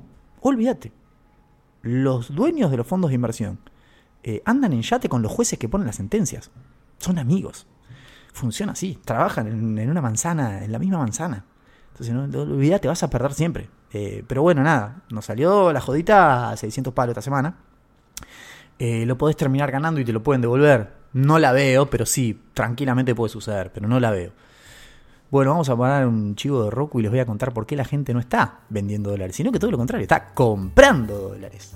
Los dueños de los fondos de inversión andan en yate con los jueces que ponen las sentencias. Son amigos. Funciona así, trabajan en una manzana, en la misma manzana. Entonces, no olvídate, vas a perder siempre. Pero bueno, nada, nos salió la jodita a 600 palos esta semana. Lo podés terminar ganando y te lo pueden devolver. No la veo, pero sí, tranquilamente puede suceder, pero no la veo. Bueno, vamos a poner un chivo de Roku y les voy a contar por qué la gente no está vendiendo dólares, sino que todo lo contrario, está comprando dólares.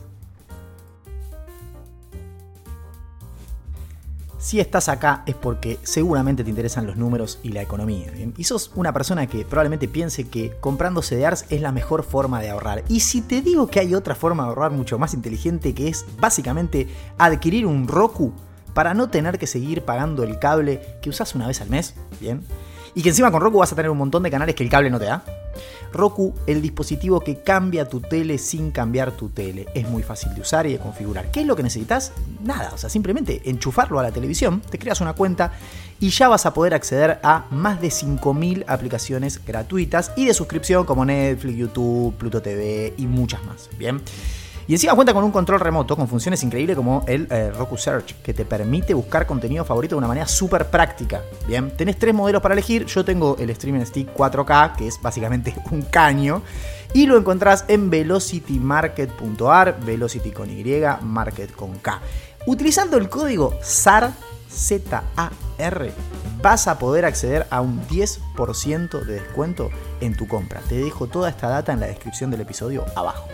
Si estás acá es porque seguramente te interesan los números y la economía, ¿bien? Y sos una persona que probablemente piense que comprando CDRs es la mejor forma de ahorrar. Y si te digo que hay otra forma de ahorrar mucho más inteligente, que es básicamente adquirir un Roku para no tener que seguir pagando el cable que usás una vez al mes, ¿bien? Y que encima con Roku vas a tener un montón de canales que el cable no te da. Roku, el dispositivo que cambia tu tele sin cambiar tu tele. Es muy fácil de usar y de configurar. ¿Qué es lo que necesitas? Nada, o sea, simplemente enchufarlo a la televisión, te creas una cuenta y ya vas a poder acceder a más de 5.000 aplicaciones gratuitas y de suscripción como Netflix, YouTube, Pluto TV y muchas más. Bien. Y encima cuenta con un control remoto con funciones increíbles como el Roku Search, que te permite buscar contenido favorito de una manera súper práctica. Bien, tenés 3 modelos para elegir. Yo tengo el Streaming Stick 4K, que es básicamente un caño, y lo encontrás en velocitymarket.ar, Velocity con Y, Market con K. Utilizando el código ZAR, Z-A-R, vas a poder acceder a un 10% de descuento en tu compra. Te dejo toda esta data en la descripción del episodio abajo.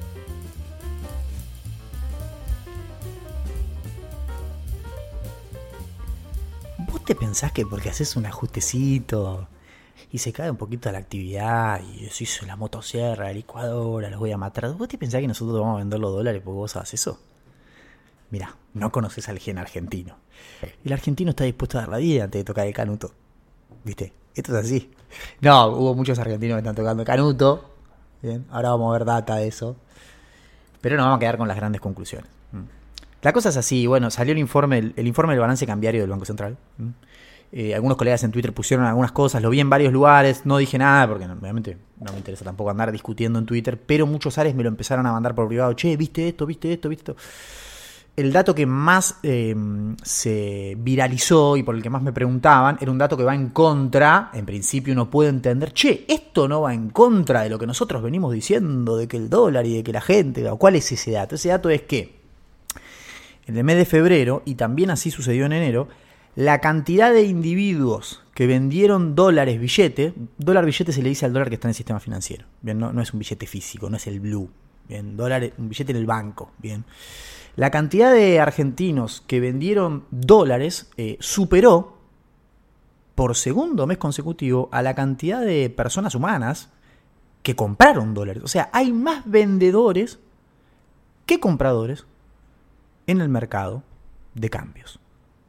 ¿Vos te pensás que porque haces un ajustecito y se cae un poquito la actividad y se hizo la motosierra, la licuadora, los voy a matar? ¿Vos te pensás que nosotros vamos a vender los dólares porque vos haces eso? Mirá, no conoces al gen argentino. El argentino está dispuesto a dar la vida antes de tocar el canuto. ¿Viste? Esto es así. No, hubo muchos argentinos que están tocando canuto. Bien, ahora vamos a ver data de eso. Pero nos vamos a quedar con las grandes conclusiones. La cosa es así, bueno, salió el informe del balance cambiario del Banco Central. Algunos colegas en Twitter pusieron algunas cosas, lo vi en varios lugares, no dije nada porque obviamente no me interesa tampoco andar discutiendo en Twitter, pero muchos ares me lo empezaron a mandar por privado. Che, ¿viste esto? El dato que más se viralizó y por el que más me preguntaban era un dato que va en contra, en principio uno puede entender, che, esto no va en contra de lo que nosotros venimos diciendo, de que el dólar y de que la gente, ¿cuál es ese dato? Ese dato es que en el mes de febrero, y también así sucedió en enero, la cantidad de individuos que vendieron dólar billete se le dice al dólar que está en el sistema financiero, bien, no es un billete físico, no es el blue, bien, un billete en el banco, bien. La cantidad de argentinos que vendieron dólares superó por segundo mes consecutivo a la cantidad de personas humanas que compraron dólares. O sea, hay más vendedores que compradores en el mercado de cambios. Bien,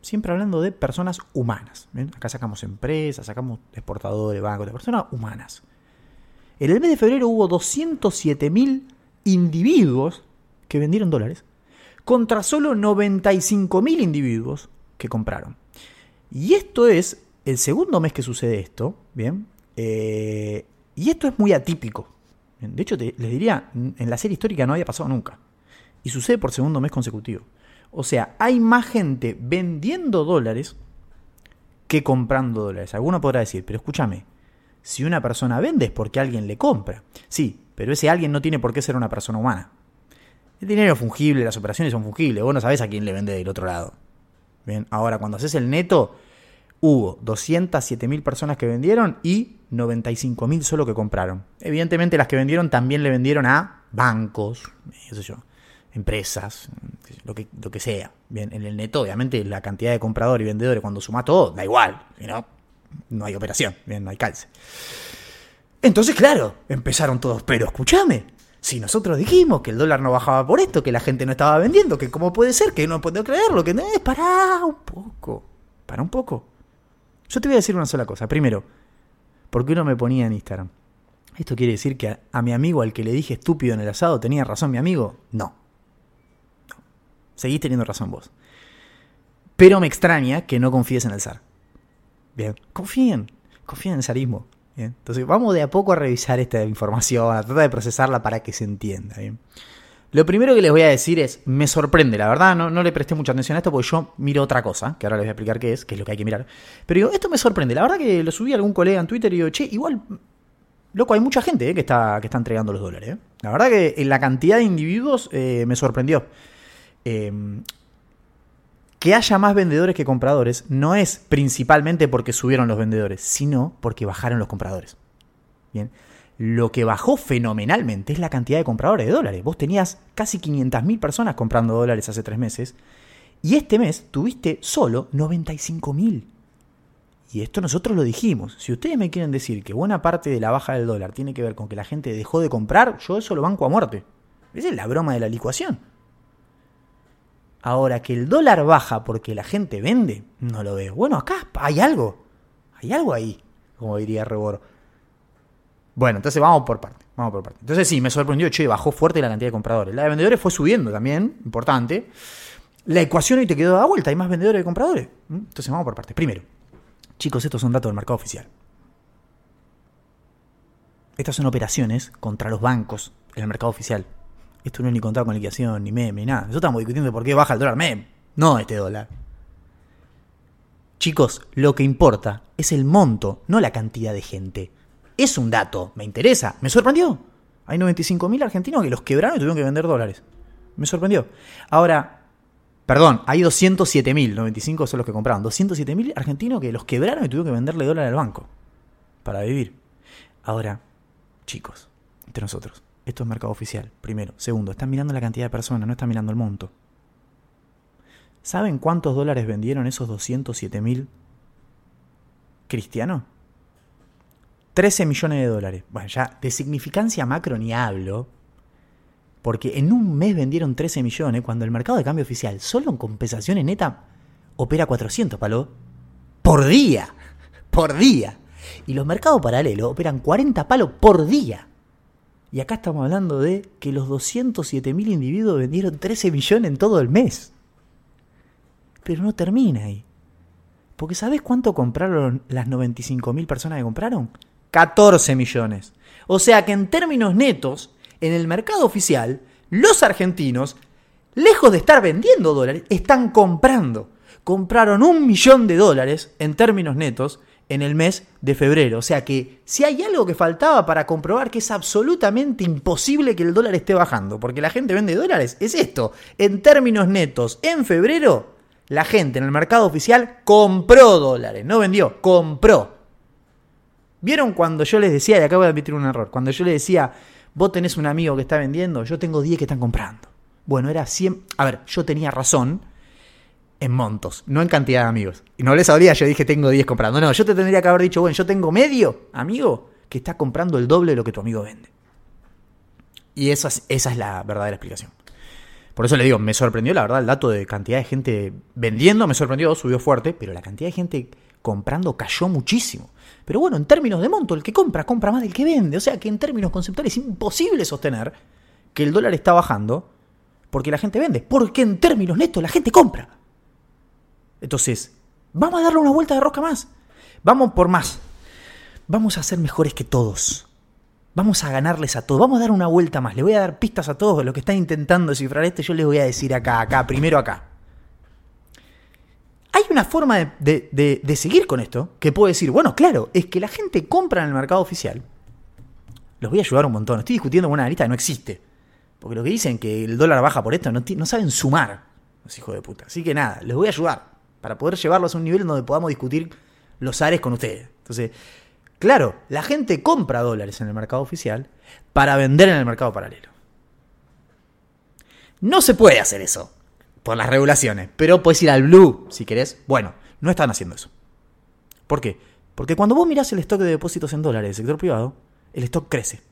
siempre hablando de personas humanas. ¿Bien? Acá sacamos empresas, sacamos exportadores, bancos, de personas humanas. En el mes de febrero hubo 207.000 individuos que vendieron dólares contra solo 95.000 individuos que compraron. Y esto es el segundo mes que sucede esto, ¿bien? Y esto es muy atípico. ¿Bien? De hecho, les diría, en la serie histórica no había pasado nunca. Y sucede por segundo mes consecutivo. O sea, hay más gente vendiendo dólares que comprando dólares. Alguno podrá decir, pero escúchame, si una persona vende es porque alguien le compra. Sí, pero ese alguien no tiene por qué ser una persona humana. El dinero es fungible, las operaciones son fungibles. Vos no sabés a quién le vende del otro lado. Bien, ahora cuando haces el neto, hubo 207.000 personas que vendieron y 95.000 solo que compraron. Evidentemente las que vendieron también le vendieron a bancos, qué sé yo, empresas, lo que sea. Bien, en el neto obviamente la cantidad de compradores y vendedores cuando sumás todo, da igual, no hay operación, bien, no hay calce. Entonces claro, empezaron todos, pero escúchame, si nosotros dijimos que el dólar no bajaba por esto, que la gente no estaba vendiendo, que cómo puede ser, que no puedo creerlo, que pará un poco. Yo te voy a decir una sola cosa. Primero, ¿por qué no me ponía en Instagram? ¿Esto quiere decir que a mi amigo al que le dije estúpido en el asado tenía razón mi amigo? No. Seguís teniendo razón vos. Pero me extraña que no confíes en el zar. Bien, confíen en el zarismo. Bien. Entonces vamos de a poco a revisar esta información, a tratar de procesarla para que se entienda. Bien. Lo primero que les voy a decir es, me sorprende, la verdad, no le presté mucha atención a esto porque yo miro otra cosa, que ahora les voy a explicar qué es lo que hay que mirar. Pero digo, esto me sorprende, la verdad que lo subí a algún colega en Twitter y digo, che, igual, loco, hay mucha gente que está entregando los dólares. La verdad que en la cantidad de individuos me sorprendió. Que haya más vendedores que compradores no es principalmente porque subieron los vendedores, sino porque bajaron los compradores. Bien. Lo que bajó fenomenalmente es la cantidad de compradores de dólares. Vos tenías casi 500.000 personas comprando dólares hace 3 meses y este mes tuviste solo 95.000. Y esto nosotros lo dijimos. Si ustedes me quieren decir que buena parte de la baja del dólar tiene que ver con que la gente dejó de comprar, yo eso lo banco a muerte. Esa es la broma de la licuación. Ahora, que el dólar baja porque la gente vende, no lo veo. Bueno, acá hay algo ahí, como diría Reboro. Bueno, entonces vamos por parte. Entonces sí, me sorprendió, bajó fuerte la cantidad de compradores. La de vendedores fue subiendo también, importante. La ecuación hoy te quedó a vuelta, hay más vendedores que compradores. Entonces vamos por partes. Primero, chicos, estos son datos del mercado oficial. Estas son operaciones contra los bancos en el mercado oficial. Esto no es ni contado con liquidación, ni meme, ni nada. Nosotros estamos discutiendo por qué baja el dólar meme, no este dólar. Chicos, lo que importa es el monto, no la cantidad de gente. Es un dato, me interesa, me sorprendió. Hay 95.000 argentinos que los quebraron y tuvieron que vender dólares. Me sorprendió. Ahora, perdón, hay 207.000, 95 son los que compraron. 207.000 argentinos que los quebraron y tuvieron que venderle dólares al banco para vivir. Ahora, chicos, entre nosotros, esto es mercado oficial, primero. Segundo, están mirando la cantidad de personas, no están mirando el monto. ¿Saben cuántos dólares vendieron esos 207.000 cristianos? 13 millones de dólares. Bueno, ya de significancia macro ni hablo, porque en un mes vendieron 13 millones cuando el mercado de cambio oficial, solo en compensaciones neta, opera 400 palos por día. Por día. Y los mercados paralelos operan 40 palos por día. Y acá estamos hablando de que los 207.000 individuos vendieron 13 millones en todo el mes. Pero no termina ahí. Porque ¿sabés cuánto compraron las 95.000 personas que compraron? 14 millones. O sea que en términos netos, en el mercado oficial, los argentinos, lejos de estar vendiendo dólares, están comprando. Compraron $1 millón en términos netos en el mes de febrero. O sea que si hay algo que faltaba para comprobar que es absolutamente imposible que el dólar esté bajando, porque la gente vende dólares, es esto. En términos netos, en febrero, la gente en el mercado oficial compró dólares. No vendió, compró. ¿Vieron cuando yo les decía, y acabo de admitir un error, cuando yo les decía, vos tenés un amigo que está vendiendo, yo tengo 10 que están comprando? Bueno, era 100... A ver, yo tenía razón en montos, no en cantidad de amigos. Y no les sabría, yo dije tengo 10 comprando. No, yo te tendría que haber dicho, bueno, yo tengo medio amigo que está comprando el doble de lo que tu amigo vende. Y esa es la verdadera explicación. Por eso le digo, me sorprendió la verdad el dato de cantidad de gente vendiendo, me sorprendió, subió fuerte, pero la cantidad de gente comprando cayó muchísimo. Pero bueno, en términos de monto, el que compra más del que vende. O sea que en términos conceptuales es imposible sostener que el dólar está bajando porque la gente vende. Porque en términos netos la gente compra. Entonces, vamos a darle una vuelta de rosca más. Vamos por más. Vamos a ser mejores que todos. Vamos a ganarles a todos. Vamos a dar una vuelta más. Le voy a dar pistas a todos de los que están intentando descifrar esto. Yo les voy a decir primero acá. Hay una forma de seguir con esto que puedo decir, bueno, claro, es que la gente compra en el mercado oficial. Los voy a ayudar un montón. Estoy discutiendo con una lista que no existe. Porque lo que dicen que el dólar baja por esto no saben sumar, los hijos de puta. Así que nada, les voy a ayudar para poder llevarlos a un nivel en donde podamos discutir los ares con ustedes. Entonces, claro, la gente compra dólares en el mercado oficial para vender en el mercado paralelo. No se puede hacer eso por las regulaciones, pero puedes ir al blue si querés. Bueno, no están haciendo eso. ¿Por qué? Porque cuando vos mirás el stock de depósitos en dólares del sector privado, el stock crece.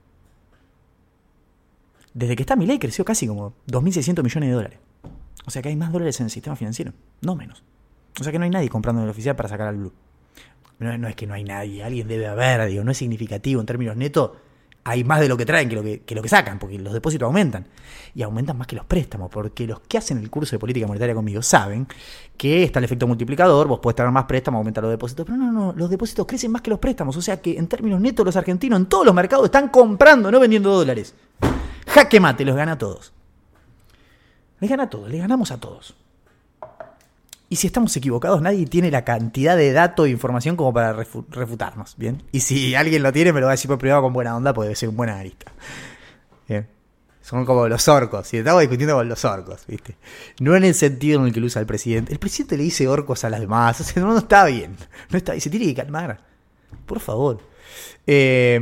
Desde que está Milei creció casi como 2.600 millones de dólares. O sea que hay más dólares en el sistema financiero, no menos. O sea que no hay nadie comprando en el oficial para sacar al blue. No es que no hay nadie, alguien debe haber, digo, no es significativo en términos netos. Hay más de lo que traen que lo que sacan, porque los depósitos aumentan. Y aumentan más que los préstamos, porque los que hacen el curso de política monetaria conmigo saben que está el efecto multiplicador, vos podés tener más préstamos, aumentar los depósitos, pero no, los depósitos crecen más que los préstamos. O sea que en términos netos los argentinos en todos los mercados están comprando, no vendiendo dólares. Jaque mate, los gana a todos. Les gana a todos, les ganamos a todos. Y si estamos equivocados, nadie tiene la cantidad de datos e información como para refutarnos, ¿bien? Y si alguien lo tiene, me lo va a decir por privado con buena onda, porque debe ser un buen analista. ¿Bien? Son como los orcos, si estamos discutiendo con los orcos, ¿viste? No en el sentido en el que lo usa el presidente. El presidente le dice orcos a las demás, o sea, no está bien. No está bien, se tiene que calmar. Por favor. ¿Qué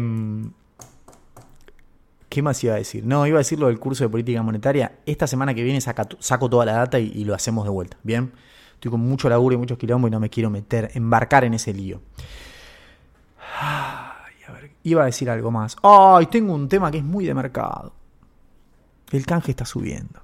más iba a decir? No, iba a decir lo del curso de política monetaria. Esta semana que viene saco toda la data y lo hacemos de vuelta, ¿bien? Estoy con mucho laburo y muchos quilombos y no me quiero embarcar en ese lío. Ay, a ver, iba a decir algo más. Ay, tengo un tema que es muy de mercado. El canje está subiendo.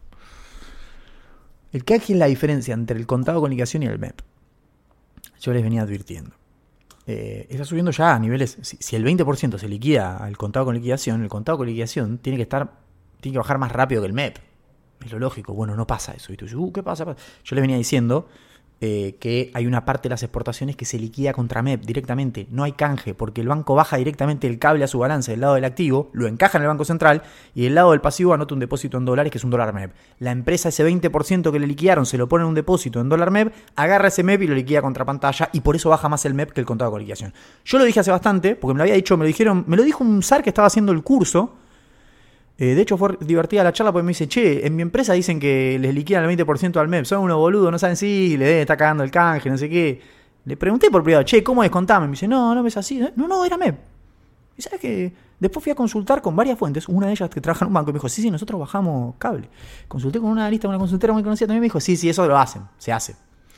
El canje es la diferencia entre el contado con liquidación y el MEP. Yo les venía advirtiendo. Está subiendo ya a niveles. Si el 20% se liquida al contado con liquidación, el contado con liquidación tiene que bajar más rápido que el MEP. Es lo lógico. Bueno, no pasa eso. Y tú dices, ¿qué pasa? Yo les venía diciendo que hay una parte de las exportaciones que se liquida contra MEP directamente. No hay canje, porque el banco baja directamente el cable a su balance del lado del activo, lo encaja en el Banco Central y del lado del pasivo anota un depósito en dólares que es un dólar MEP. La empresa, ese 20% que le liquidaron, se lo pone en un depósito en dólar MEP, agarra ese MEP y lo liquida contra pantalla y por eso baja más el MEP que el contado con liquidación. Yo lo dije hace bastante, porque me lo había dicho, me lo dijo un SAR que estaba haciendo el curso. De hecho fue divertida la charla porque me dice, che, en mi empresa dicen que les liquidan el 20% al MEP, son unos boludos, no saben si le está cagando el canje, no sé qué. Le pregunté por privado, che, ¿cómo es? Contame. Me dice, no es así. No, era MEP. Y sabes que después fui a consultar con varias fuentes, una de ellas que trabaja en un banco, y me dijo, sí, nosotros bajamos cable. Consulté con una analista, una consultora muy conocida también, me dijo, sí, eso lo hacen, se hace.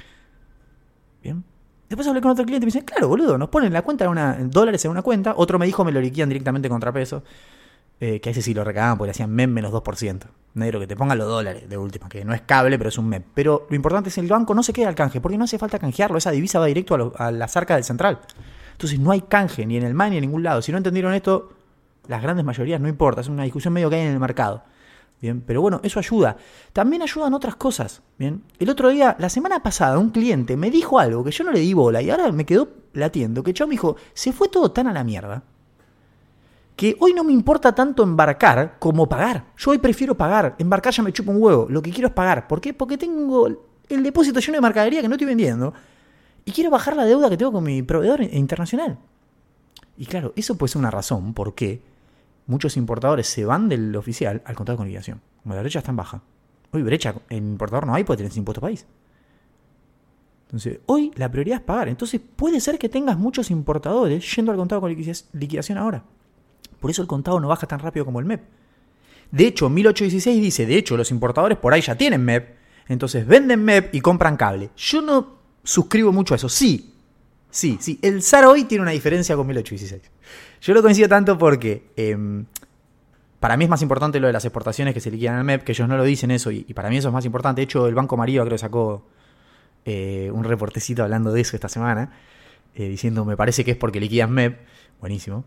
Bien. Después hablé con otro cliente y me dice, claro, boludo, nos ponen la cuenta en dólares en una cuenta, otro me dijo, me lo liquidan directamente contra pesos. Que a ese sí lo recagaban porque le hacían MEP menos 2%. Negro, que te pongan los dólares de última, que no es cable, pero es un MEP. Pero lo importante es que el banco no se queda al canje, porque no hace falta canjearlo. Esa divisa va directo a las arcas del central. Entonces no hay canje ni en el MAN ni en ningún lado. Si no entendieron esto, las grandes mayorías no importa. Es una discusión medio que hay en el mercado. Bien, pero bueno, eso ayuda. También ayudan otras cosas. Bien, el otro día, la semana pasada, un cliente me dijo algo que yo no le di bola y ahora me quedó latiendo. Que yo me dijo, se fue todo tan a la mierda que hoy no me importa tanto embarcar como pagar. Yo hoy prefiero pagar. Embarcar ya me chupa un huevo. Lo que quiero es pagar. ¿Por qué? Porque tengo el depósito lleno de mercadería que no estoy vendiendo y quiero bajar la deuda que tengo con mi proveedor internacional. Y claro, eso puede ser una razón por qué muchos importadores se van del oficial al contado con liquidación. Como la brecha está en baja. Hoy brecha en importador no hay porque tenés impuesto país. Entonces, hoy la prioridad es pagar. Entonces, puede ser que tengas muchos importadores yendo al contado con liquidación ahora. Por eso el contado no baja tan rápido como el MEP. De hecho, 1816 dice, de hecho, los importadores por ahí ya tienen MEP, entonces venden MEP y compran cable. Yo no suscribo mucho a eso. Sí. El SAR hoy tiene una diferencia con 1816. Yo lo coincido tanto porque para mí es más importante lo de las exportaciones que se liquidan al MEP, que ellos no lo dicen eso, y para mí eso es más importante. De hecho, el Banco María creo que sacó un reportecito hablando de eso esta semana, diciendo, me parece que es porque liquidas MEP. Buenísimo.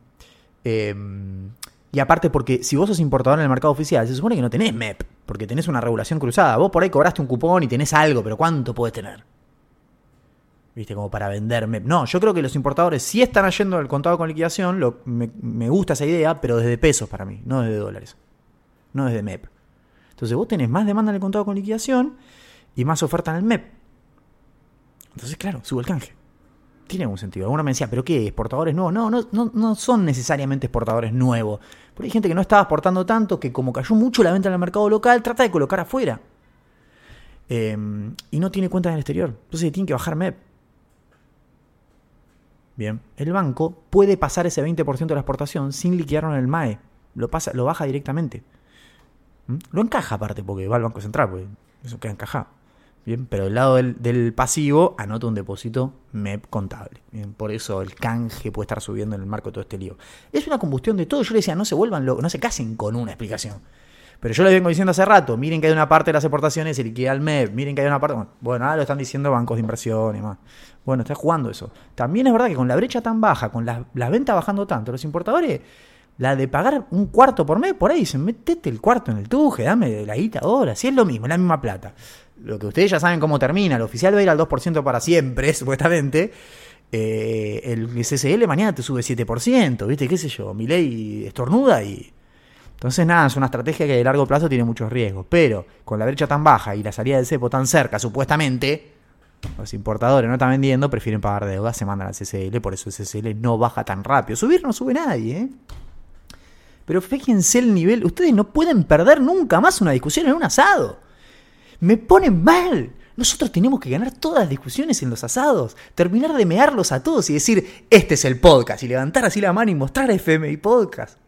Y aparte porque si vos sos importador en el mercado oficial, se supone que no tenés MEP, porque tenés una regulación cruzada. Vos por ahí cobraste un cupón y tenés algo, pero ¿cuánto podés tener? ¿Viste? Como para vender MEP. No, yo creo que los importadores sí están yendo al contado con liquidación. Me gusta esa idea, pero desde pesos para mí, no desde dólares. No desde MEP. Entonces vos tenés más demanda en el contado con liquidación y más oferta en el MEP. Entonces, claro, sube el canje. Tiene algún sentido. Alguno me decía, ¿pero qué? ¿Exportadores nuevos? No son necesariamente exportadores nuevos. Pero hay gente que no estaba exportando tanto, que como cayó mucho la venta en el mercado local, trata de colocar afuera. Y no tiene cuentas en el exterior. Entonces tiene que bajar MEP. Bien, el banco puede pasar ese 20% de la exportación sin liquidarlo en el MAE. Lo baja directamente. Lo encaja aparte, porque va al Banco Central, porque eso queda encajado. Bien, pero del lado del pasivo anota un depósito MEP contable. Bien, por eso el canje puede estar subiendo en el marco de todo este lío. Es una combustión de todo. Yo le decía, no se casen con una explicación. Pero yo les vengo diciendo hace rato, miren que hay una parte de las exportaciones se liquida el MEP, miren que hay una parte... Bueno, ahora lo están diciendo bancos de inversión y más. Bueno, está jugando eso. También es verdad que con la brecha tan baja, con las ventas bajando tanto, los importadores, la de pagar un cuarto por mes, por ahí dicen, metete el cuarto en el tuje, dame la guita ahora. Si es lo mismo, es la misma plata. Lo que ustedes ya saben cómo termina, el oficial va a ir al 2% para siempre, supuestamente. El CCL mañana te sube 7%, ¿viste? ¿Qué sé yo? Milei estornuda y... Entonces, nada, es una estrategia que de largo plazo tiene muchos riesgos. Pero con la brecha tan baja y la salida del cepo tan cerca, supuestamente, los importadores no están vendiendo, prefieren pagar deuda, se mandan al CCL, por eso el CCL no baja tan rápido. Subir no sube nadie, ¿eh? Pero fíjense el nivel. Ustedes no pueden perder nunca más una discusión en un asado. Me ponen mal. Nosotros tenemos que ganar todas las discusiones en los asados, terminar de mearlos a todos y decir, este es el podcast, y levantar así la mano y mostrar FMI Podcast.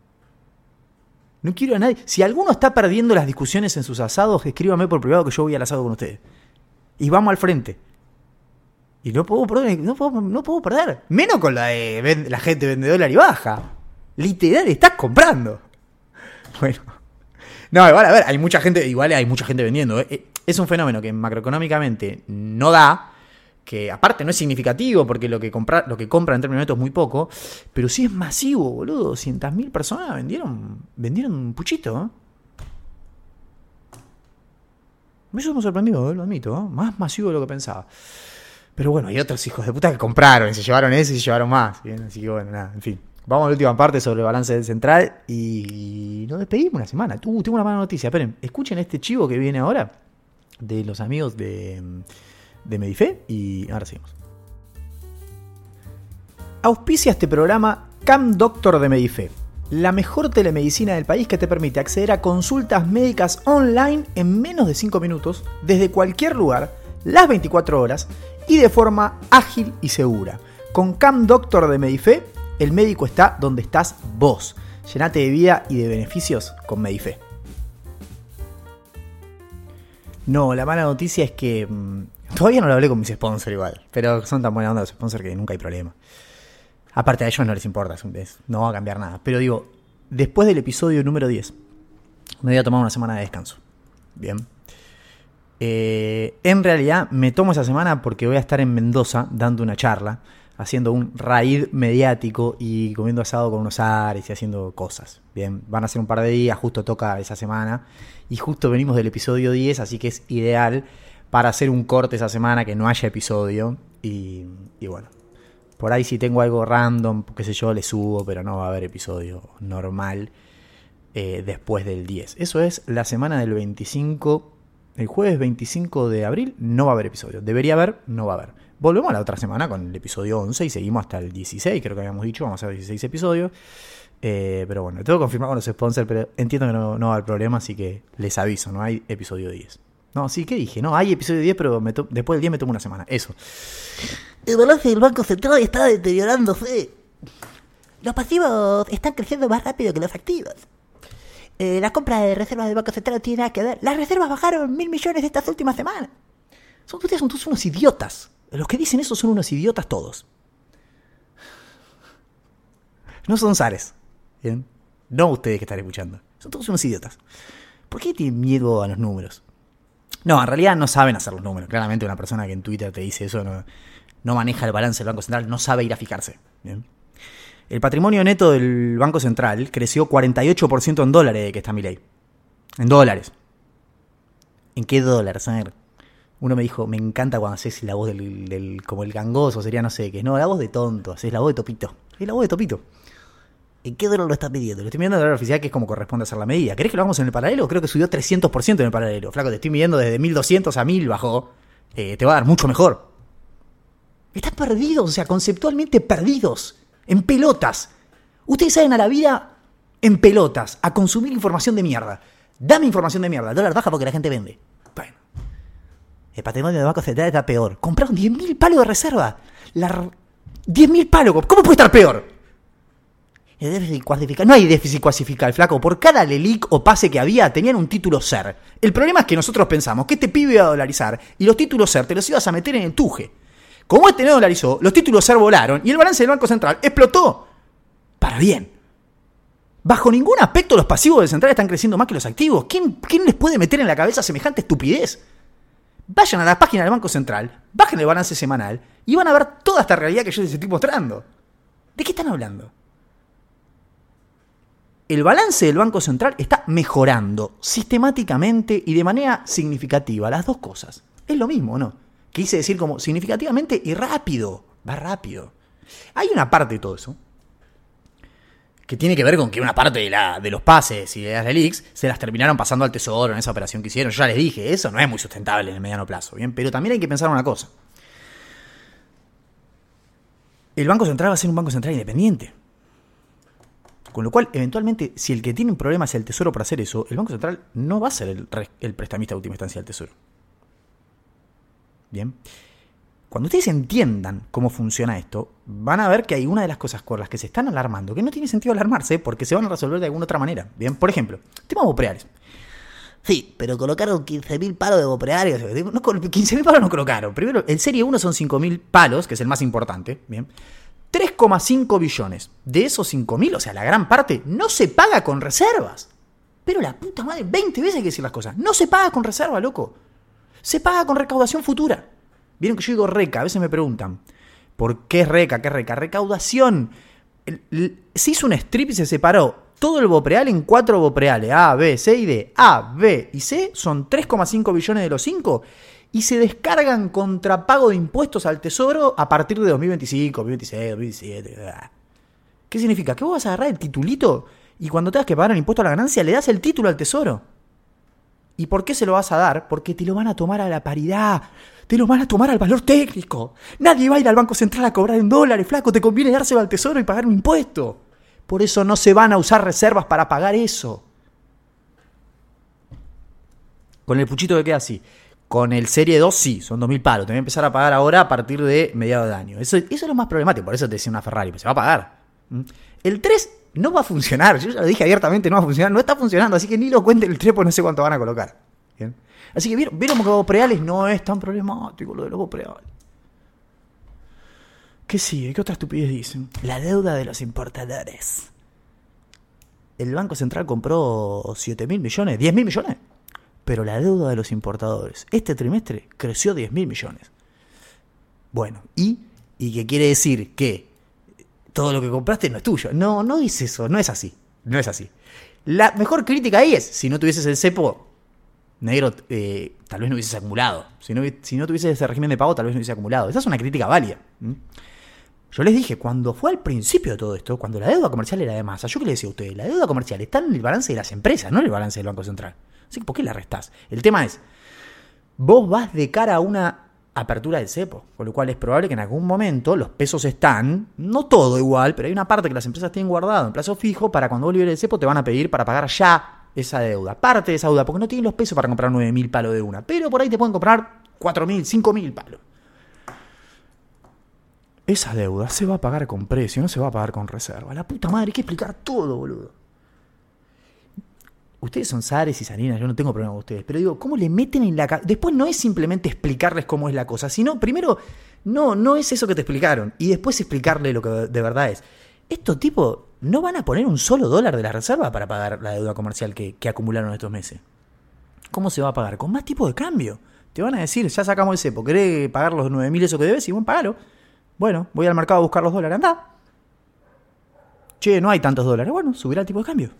No quiero a nadie. Si alguno está perdiendo las discusiones en sus asados, escríbame por privado que yo voy al asado con ustedes. Y vamos al frente. Y no puedo perder. Menos con la gente vende dólar y baja. Literal, estás comprando. Bueno. No, igual, a ver, hay mucha gente vendiendo. Es un fenómeno que macroeconómicamente no da. Que aparte no es significativo porque lo que compran en términos netos es muy poco, pero sí es masivo, boludo. 200.000 personas vendieron un puchito, Eso me sorprendió, lo admito, más masivo de lo que pensaba. Pero bueno, hay otros hijos de puta que compraron y se llevaron eso y se llevaron más, ¿bien? Así que bueno, nada, en fin. Vamos a la última parte sobre el balance del central y nos despedimos una semana. Tengo una mala noticia, esperen, escuchen este chivo que viene ahora de los amigos de Medife y ahora seguimos. Auspicia este programa Cam Doctor de Medife, la mejor telemedicina del país que te permite acceder a consultas médicas online en menos de 5 minutos, desde cualquier lugar, las 24 horas y de forma ágil y segura. Con Cam Doctor de Medife, el médico está donde estás vos. Llenate de vida y de beneficios con Medife. No, la mala noticia es que... todavía no lo hablé con mis sponsors igual, pero son tan buena onda los sponsors que nunca hay problema. Aparte a ellos no les importa, no va a cambiar nada. Pero digo, después del episodio número 10, me voy a tomar una semana de descanso. Bien. En realidad me tomo esa semana porque voy a estar en Mendoza dando una charla, haciendo un raid mediático y comiendo asado con unos ares y haciendo cosas. Bien, van a ser un par de días, justo toca esa semana y justo venimos del episodio 10, así que es ideal para hacer un corte esa semana que no haya episodio y bueno, por ahí si tengo algo random, qué sé yo, le subo, pero no va a haber episodio normal después del 10. Eso es la semana del 25, el jueves 25 de abril no va a haber episodio. Debería haber, no va a haber. Volvemos a la otra semana con el episodio 11 y seguimos hasta el 16, creo que habíamos dicho, vamos a hacer 16 episodios. Pero bueno, tengo que confirmar con los sponsors, pero entiendo que no va a haber problema, así que les aviso, no hay episodio 10. No, sí, ¿qué dije? No, hay episodio 10, pero después del 10 me tomo una semana. Eso.
El balance del Banco Central está deteriorándose. Los pasivos están creciendo más rápido que los activos. La compra de reservas del Banco Central no tiene nada que ver. Las reservas bajaron 1.000 millones estas últimas semanas. Ustedes son todos unos idiotas. Los que dicen eso son unos idiotas todos. No son zares. ¿Bien?
No ustedes que están escuchando. Son todos unos idiotas. ¿Por qué tienen miedo a los números? No, en realidad no saben hacer los números. Claramente una persona que en Twitter te dice eso no maneja el balance del Banco Central, no sabe ir a fijarse. ¿Bien? El patrimonio neto del Banco Central creció 48% en dólares de que está Milei. En dólares. ¿En qué dólares? A ver. Uno me dijo, me encanta cuando haces la voz del como el gangoso, sería no sé qué. No, la voz de tonto, haces la voz de Topito. Es la voz de Topito.
¿En qué dólar lo estás midiendo?
Lo estoy midiendo en el dólar oficial, que es como corresponde hacer la medida. ¿Querés que lo hagamos en el paralelo? Creo que subió 300% en el paralelo. Flaco, te estoy midiendo desde 1200 a 1000 bajó. Te va a dar mucho mejor. Están perdidos, o sea, conceptualmente perdidos. En pelotas. Ustedes salen a la vida en pelotas, a consumir información de mierda. Dame información de mierda. El dólar baja porque la gente vende. Bueno. El patrimonio del Banco Central está peor. Compraron 10.000 palos de reserva. 10.000 palos. ¿Cómo puede estar peor?
El déficit cuantificado.
No hay déficit cuantificable, flaco. Por cada LELIC o pase que había, tenían un título SER. El problema es que nosotros pensamos que este pibe iba a dolarizar y los títulos SER te los ibas a meter en el tuje. Como este no dolarizó, los títulos SER volaron y el balance del Banco Central explotó. Para bien. Bajo ningún aspecto los pasivos del Central están creciendo más que los activos. ¿Quién les puede meter en la cabeza semejante estupidez? Vayan a la página del Banco Central, bajen el balance semanal y van a ver toda esta realidad que yo les estoy mostrando. ¿De qué están hablando? El balance del Banco Central está mejorando sistemáticamente y de manera significativa. Las dos cosas. Es lo mismo, ¿no? Quise decir como significativamente y rápido. Va rápido. Hay una parte de todo eso que tiene que ver con que una parte de los pases y de las LELICs se las terminaron pasando al Tesoro en esa operación que hicieron. Yo ya les dije, eso no es muy sustentable en el mediano plazo, ¿bien? Pero también hay que pensar una cosa. El Banco Central va a ser un Banco Central independiente. Con lo cual, eventualmente, si el que tiene un problema es el Tesoro para hacer eso, el Banco Central no va a ser el prestamista de última instancia del Tesoro. Bien. Cuando ustedes entiendan cómo funciona esto, van a ver que hay una de las cosas por las que se están alarmando, que no tiene sentido alarmarse porque se van a resolver de alguna otra manera. Bien, por ejemplo, temas bopreales.
Sí, pero colocaron 15.000 palos de bopreales.
No, 15.000 palos no colocaron. Primero, el Serie 1 son 5.000 palos, que es el más importante. Bien. 3,5 billones. De esos 5.000, o sea, la gran parte, no se paga con reservas. Pero la puta madre, 20 veces hay que decir las cosas. No se paga con reserva, loco. Se paga con recaudación futura. Vieron que yo digo reca, a veces me preguntan, ¿por qué es reca? ¿Qué es reca? Recaudación. Se hizo un strip y se separó todo el bopreal en 4 bopreales, A, B, C y D. A, B y C son 3,5 billones de los 5 y se descargan contra pago de impuestos al Tesoro a partir de 2025, 2026, 2027. ¿Qué significa? Que vos vas a agarrar el titulito y cuando tengas que pagar el impuesto a la ganancia le das el título al Tesoro. ¿Y por qué se lo vas a dar? Porque te lo van a tomar a la paridad. Te lo van a tomar al valor técnico. Nadie va a ir al Banco Central a cobrar en dólares, flaco. Te conviene dárselo al Tesoro y pagar un impuesto. Por eso no se van a usar reservas para pagar eso. Con el puchito que queda así. Con el Serie 2 sí, son 2.000 palos. Te voy a empezar a pagar ahora a partir de mediados de año. Eso es lo más problemático. Por eso te decía una Ferrari. Pero se va a pagar. El 3 no va a funcionar. Yo ya lo dije abiertamente, no va a funcionar. No está funcionando. Así que ni lo cuenten el 3 porque no sé cuánto van a colocar. ¿Bien? Así que vieron que los bopreales no es tan problemático lo de los bopreales. ¿Qué sigue? ¿Qué otra estupidez dicen?
La deuda de los importadores.
El Banco Central compró 7.000 millones, 10.000 millones. Pero la deuda de los importadores este trimestre creció 10.000 millones. Bueno, ¿y qué quiere decir? Que todo lo que compraste no es tuyo. No es eso, no es así. No es así. La mejor crítica ahí es, si no tuvieses el cepo negro, tal vez no hubieses acumulado. Si no tuvieses ese régimen de pago, tal vez no hubieses acumulado. Esa es una crítica válida. Yo les dije, cuando fue al principio de todo esto, cuando la deuda comercial era de masa, yo que les decía a ustedes, la deuda comercial está en el balance de las empresas, no en el balance del Banco Central. Así que, ¿por qué la restás? El tema es, vos vas de cara a una apertura del cepo, con lo cual es probable que en algún momento los pesos están, no todo igual, pero hay una parte que las empresas tienen guardado en plazo fijo para cuando vos liberes el cepo te van a pedir para pagar ya esa deuda, parte de esa deuda, porque no tienen los pesos para comprar 9.000 palos de una, pero por ahí te pueden comprar 4.000, 5.000 palos. Esa deuda se va a pagar con precio, no se va a pagar con reserva. La puta madre, hay que explicar todo, boludo. Ustedes son Sares y Salinas, yo no tengo problema con ustedes, pero digo, ¿cómo le meten en la cabeza? Después no es simplemente explicarles cómo es la cosa, sino primero, no es eso que te explicaron, y después explicarle lo que de verdad es. Estos tipos no van a poner un solo dólar de la reserva para pagar la deuda comercial que acumularon estos meses. ¿Cómo se va a pagar? Con más tipo de cambio. Te van a decir, ya sacamos el cepo, ¿querés pagar los 9.000 eso que debes? Y bueno, pagalo. Bueno, voy al mercado a buscar los dólares, andá. Che, no hay tantos dólares. Bueno, subirá el tipo de cambio.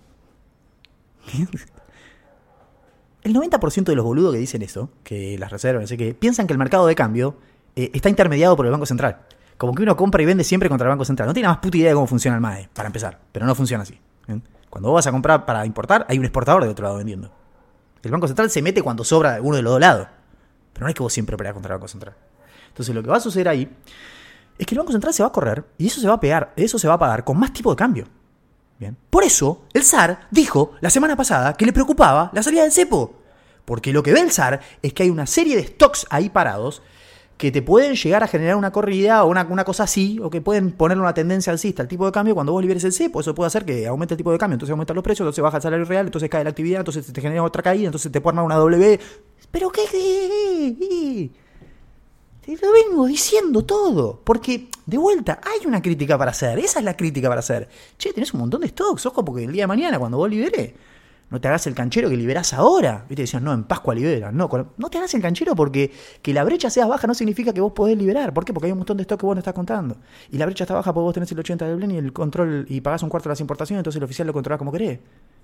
El 90% de los boludos que dicen eso, que las reservas, no sé qué, piensan que el mercado de cambio está intermediado por el Banco Central. Como que uno compra y vende siempre contra el Banco Central. No tiene más puta idea de cómo funciona el MAE, para empezar. Pero no funciona así. Cuando vos vas a comprar para importar, hay un exportador de otro lado vendiendo. El Banco Central se mete cuando sobra uno de los dos lados. Pero no es que vos siempre operás contra el Banco Central. Entonces lo que va a suceder ahí es que el Banco Central se va a correr y eso se va a pagar con más tipo de cambio. Bien. Por eso el SAR dijo la semana pasada que le preocupaba la salida del cepo. Porque lo que ve el SAR es que hay una serie de stocks ahí parados que te pueden llegar a generar una corrida o una cosa así, o que pueden ponerle una tendencia alcista al tipo de cambio cuando vos liberes el cepo. Eso puede hacer que aumente el tipo de cambio, entonces aumentan los precios, entonces baja el salario real, entonces cae la actividad, entonces te genera otra caída, entonces te puede armar una W. ¿Pero qué? Te lo vengo diciendo todo. Porque, de vuelta, hay una crítica para hacer. Esa es la crítica para hacer. Che, tenés un montón de stocks, ojo, porque el día de mañana, cuando vos liberes, no te hagas el canchero que liberás ahora. Viste, decían, no, en Pascua liberas. No te hagas el canchero porque que la brecha sea baja no significa que vos podés liberar. ¿Por qué? Porque hay un montón de stock que vos no estás contando. Y la brecha está baja porque vos tenés el 80 del blend y el control y pagás un cuarto de las importaciones, entonces el oficial lo controla como querés.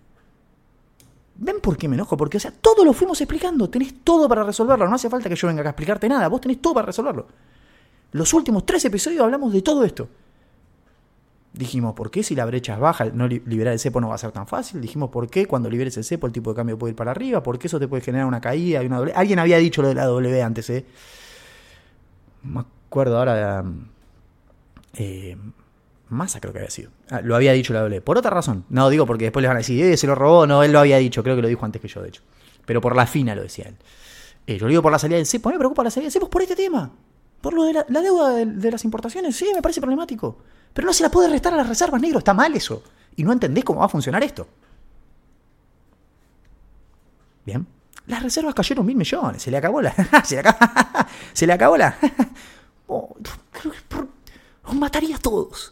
¿Ven por qué me enojo? Porque, o sea, todo lo fuimos explicando. Tenés todo para resolverlo. No hace falta que yo venga acá a explicarte nada. Vos tenés todo para resolverlo. Los últimos 3 episodios hablamos de todo esto. Dijimos, ¿por qué si la brecha es baja, no liberar el cepo no va a ser tan fácil? Dijimos, ¿por qué cuando liberes el cepo el tipo de cambio puede ir para arriba? ¿Por qué eso te puede generar una caída y una doble? Alguien había dicho lo de la W antes, ¿eh? No me acuerdo ahora. Massa creo que había sido. Lo había dicho la W. Por otra razón. No, digo porque después les van a decir, se lo robó. No, él lo había dicho. Creo que lo dijo antes que yo, de hecho. Pero por la fina lo decía él. Yo lo digo por la salida del cepo. A mí me preocupa la salida del cepo por este tema. Por lo de la deuda de las importaciones. Sí, me parece problemático. Pero no se la puede restar a las reservas, negro. Está mal eso. Y no entendés cómo va a funcionar esto. Bien. Las reservas cayeron 1.000 millones. Se le acabó la... se le acabó la... Oh, creo que los mataría a todos.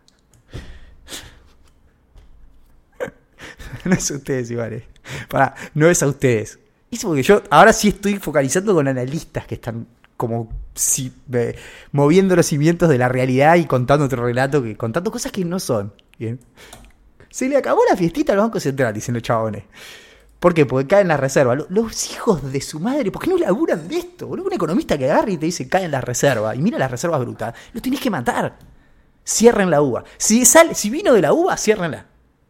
No es a ustedes igual. Pará, no es a ustedes. Es porque yo ahora sí estoy focalizando con analistas que están como moviendo los cimientos de la realidad y contando otro relato, contando cosas que no son. ¿Bien? Se le acabó la fiestita al Banco Central, dicen los chabones. ¿Por qué? Porque caen las reservas. Los hijos de su madre, ¿por qué no laburan de esto? Un economista que agarra y te dice caen las reservas y mira las reservas brutas, lo tenés que matar. Cierren la uva. Si vino de la uva, ciérrenla.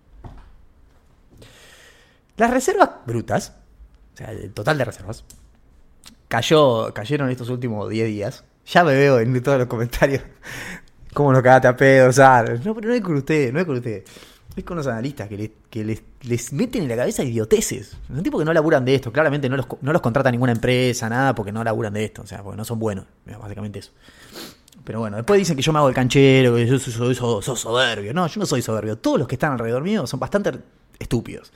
Las reservas brutas, o sea, el total de reservas, cayeron estos últimos 10 días. Ya me veo en todos los comentarios cómo nos cagaste a pedo, ¿sabes? No, pero no es con ustedes, es con los analistas que les meten en la cabeza idioteces. Son tipos que no laburan de esto, claramente no los contrata ninguna empresa, nada, porque no laburan de esto, o sea, porque no son buenos, básicamente eso. Pero bueno, después dicen que yo me hago el canchero, que yo soy soberbio. No, yo no soy soberbio. Todos los que están alrededor mío son bastante estúpidos.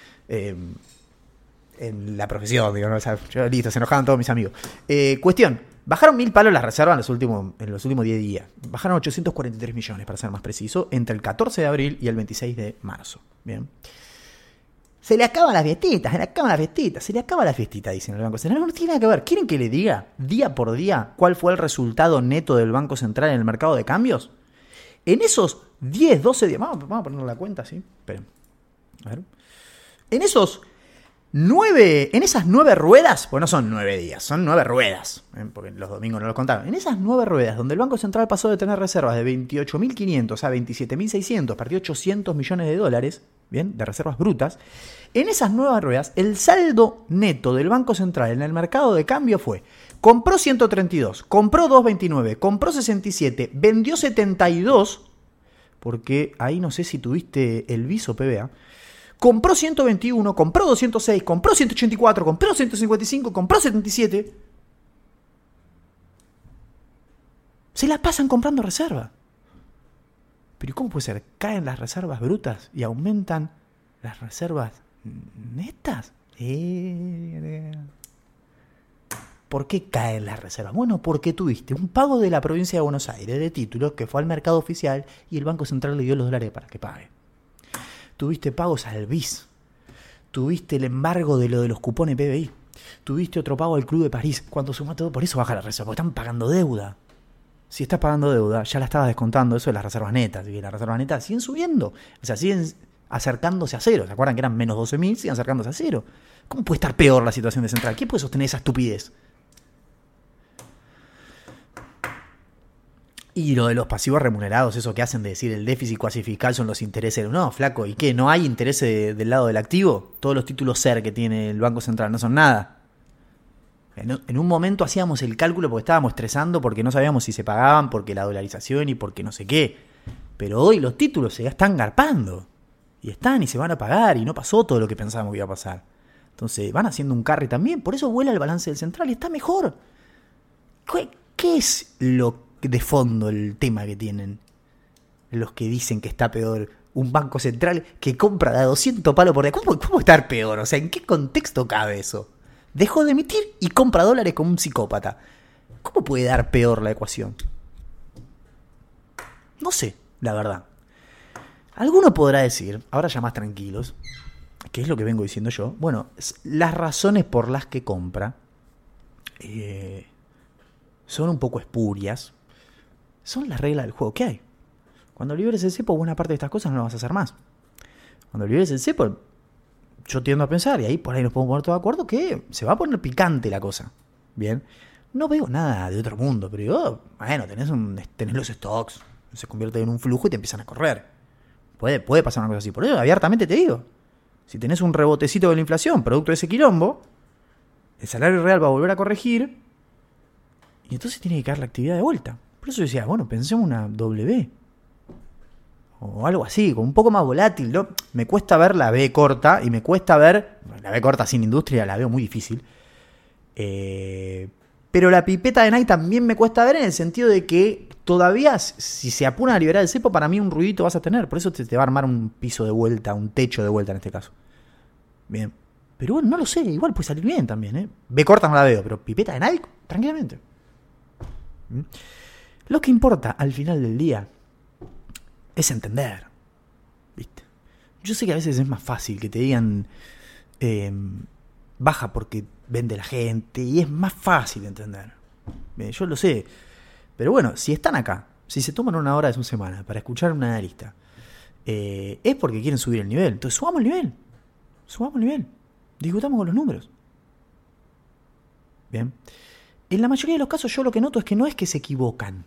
En la profesión, digo, ¿no? O sea, listo, se enojaban todos mis amigos. Cuestión, bajaron 1.000 palos las reservas en los últimos 10 días. Bajaron 843 millones, para ser más preciso, entre el 14 de abril y el 26 de marzo. Bien. Se le acaban las fiestitas, se le acaba la fiestita, dicen el Banco Central. No tiene nada que ver. ¿Quieren que le diga día por día cuál fue el resultado neto del Banco Central en el mercado de cambios? En esos 10, 12 días, vamos a poner la cuenta, ¿sí? Esperen. A ver. En esas 9 ruedas, pues no son 9 días, son 9 ruedas, porque los domingos no los contaron. En esas 9 ruedas, donde el Banco Central pasó de tener reservas de 28.500 a 27.600, perdió 800 millones de dólares, bien, de reservas brutas. En esas 9 ruedas, el saldo neto del Banco Central en el mercado de cambio fue: compró 132, compró 229, compró 67, vendió 72, porque ahí no sé si tuviste el viso PBA. Compró 121, compró 206, compró 184, compró 155, compró 77. Se la pasan comprando reserva. Pero ¿cómo puede ser? Caen las reservas brutas y aumentan las reservas netas. ¿Por qué caen las reservas? Bueno, porque tuviste un pago de la provincia de Buenos Aires de títulos que fue al mercado oficial y el Banco Central le dio los dólares para que pague. Tuviste pagos al BIS. Tuviste el embargo de lo de los cupones PBI. Tuviste otro pago al Club de París. Cuando suma todo, por eso baja la reserva, porque están pagando deuda. Si estás pagando deuda, ya la estabas descontando eso de las reservas netas. Y las reservas netas siguen subiendo. O sea, siguen acercándose a cero. ¿Se acuerdan que eran menos 12.000? Siguen acercándose a cero. ¿Cómo puede estar peor la situación de Central? ¿Quién puede sostener esa estupidez? Y lo de los pasivos remunerados, eso que hacen de decir el déficit cuasi fiscal son los intereses. No, flaco, ¿y qué? ¿No hay intereses del lado del activo? Todos los títulos SER que tiene el Banco Central no son nada. En un momento hacíamos el cálculo porque estábamos estresando, porque no sabíamos si se pagaban, porque la dolarización y porque no sé qué. Pero hoy los títulos se están garpando. Y están y se van a pagar y no pasó todo lo que pensábamos que iba a pasar. Entonces van haciendo un carry también. Por eso vuela el balance del Central y está mejor. ¿Qué es lo de fondo el tema que tienen los que dicen que está peor un banco central que compra de 200 palos por día? ¿Cómo estar peor? O sea, ¿en qué contexto cabe eso? Dejó de emitir y compra dólares como un psicópata. ¿Cómo puede dar peor la ecuación? No sé, la verdad. Alguno podrá decir, ahora ya más tranquilos, que es lo que vengo diciendo yo, bueno, las razones por las que compra son un poco espurias. Son las reglas del juego que hay. Cuando liberes el cepo, buena parte de estas cosas no las vas a hacer más. Cuando liberes el cepo, yo tiendo a pensar, y ahí por ahí nos podemos poner todos de acuerdo, que se va a poner picante la cosa. Bien. No veo nada de otro mundo, pero digo, bueno, tenés los stocks, se convierte en un flujo y te empiezan a correr. Puede pasar una cosa así. Por eso, abiertamente te digo, si tenés un rebotecito de la inflación, producto de ese quilombo, el salario real va a volver a corregir, y entonces tiene que caer la actividad de vuelta. Por eso decía, bueno, pensemos una W. O algo así, con un poco más volátil, ¿no? Me cuesta ver la B corta y me cuesta ver... La B corta sin industria la veo muy difícil. Pero la pipeta de Nike también me cuesta ver en el sentido de que todavía, si se apuran a liberar el cepo, para mí un ruidito vas a tener. Por eso te va a armar un piso de vuelta, un techo de vuelta en este caso. Bien. Pero bueno, no lo sé, igual puede salir bien también, ¿eh? B corta no la veo, pero pipeta de Nike, tranquilamente. Lo que importa al final del día es entender, ¿viste? Yo sé que a veces es más fácil que te digan baja porque vende la gente y es más fácil de entender. Yo lo sé. Pero bueno, si están acá, si se toman una hora de su semana para escuchar a un analista, es porque quieren subir el nivel. Entonces subamos el nivel. Discutamos con los números. Bien. En la mayoría de los casos yo lo que noto es que no es que se equivocan.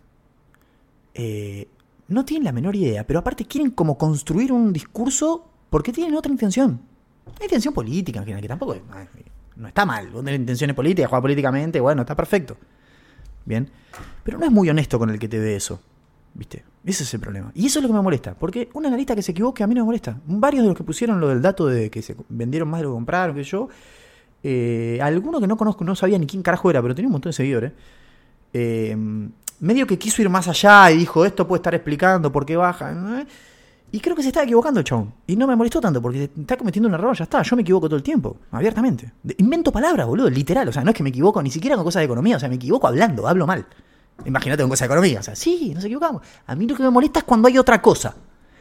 No tienen la menor idea, pero aparte quieren como construir un discurso porque tienen otra intención. Una intención política en general, que tampoco no está mal. Vos tenés intenciones políticas, jugar políticamente, bueno, está perfecto. Bien. Pero no es muy honesto con el que te ve eso. ¿Viste? Ese es el problema. Y eso es lo que me molesta. Porque un analista que se equivoque a mí no me molesta. Varios de los que pusieron lo del dato de que se vendieron más de lo que compraron, que yo. Alguno que no conozco, no sabía ni quién carajo era, pero tenía un montón de seguidores. Medio que quiso ir más allá y dijo, esto puede estar explicando por qué baja. Y creo que se está equivocando el chabón. Y no me molestó tanto porque está cometiendo un error, ya está. Yo me equivoco todo el tiempo, abiertamente. Invento palabras, boludo, literal. O sea, no es que me equivoco ni siquiera con cosas de economía. O sea, me equivoco hablando, hablo mal. Imagínate con cosas de economía. O sea, sí, nos equivocamos. A mí lo que me molesta es cuando hay otra cosa.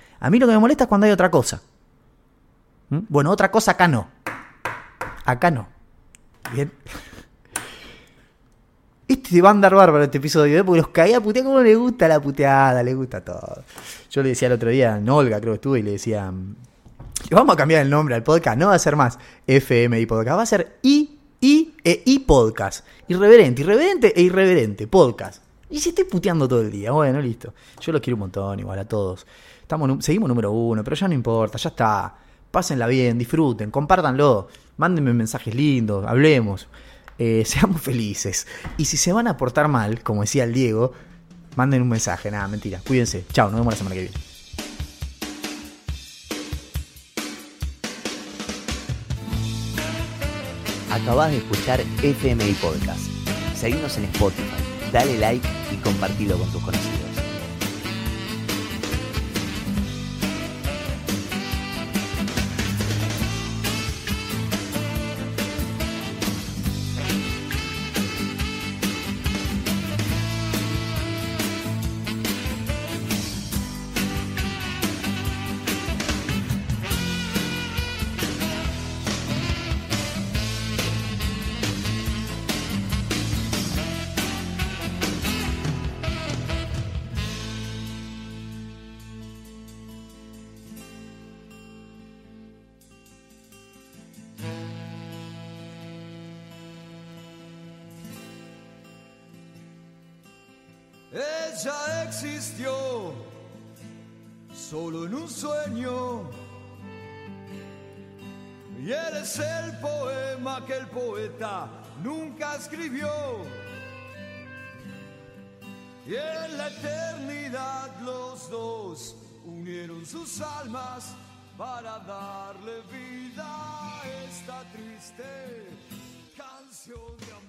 Bueno, otra cosa acá no. Bien. Este va a andar bárbaro este episodio, porque los caí a putear como le gusta la puteada, le gusta todo. Yo le decía el otro día, en Olga creo que estuve, y le decía, vamos a cambiar el nombre al podcast, no va a ser más FMI Podcast, va a ser I Podcast. Irreverente e irreverente, podcast. Y si estoy puteando todo el día, bueno, listo. Yo los quiero un montón, igual a todos. Seguimos número 1, pero ya no importa, ya está. Pásenla bien, disfruten, compártanlo, mándenme mensajes lindos, hablemos. Seamos felices. Y si se van a portar mal, como decía el Diego, manden un mensaje. Nada, mentira. Cuídense. Chao, nos vemos la semana que viene.
Acabás de escuchar FMI Podcast. Seguinos en Spotify, dale like y compartilo con tus conocidos.
Ella existió solo en un sueño, y él es el poema que el poeta nunca escribió. Y en la eternidad los dos unieron sus almas para darle vida a esta triste canción de amor.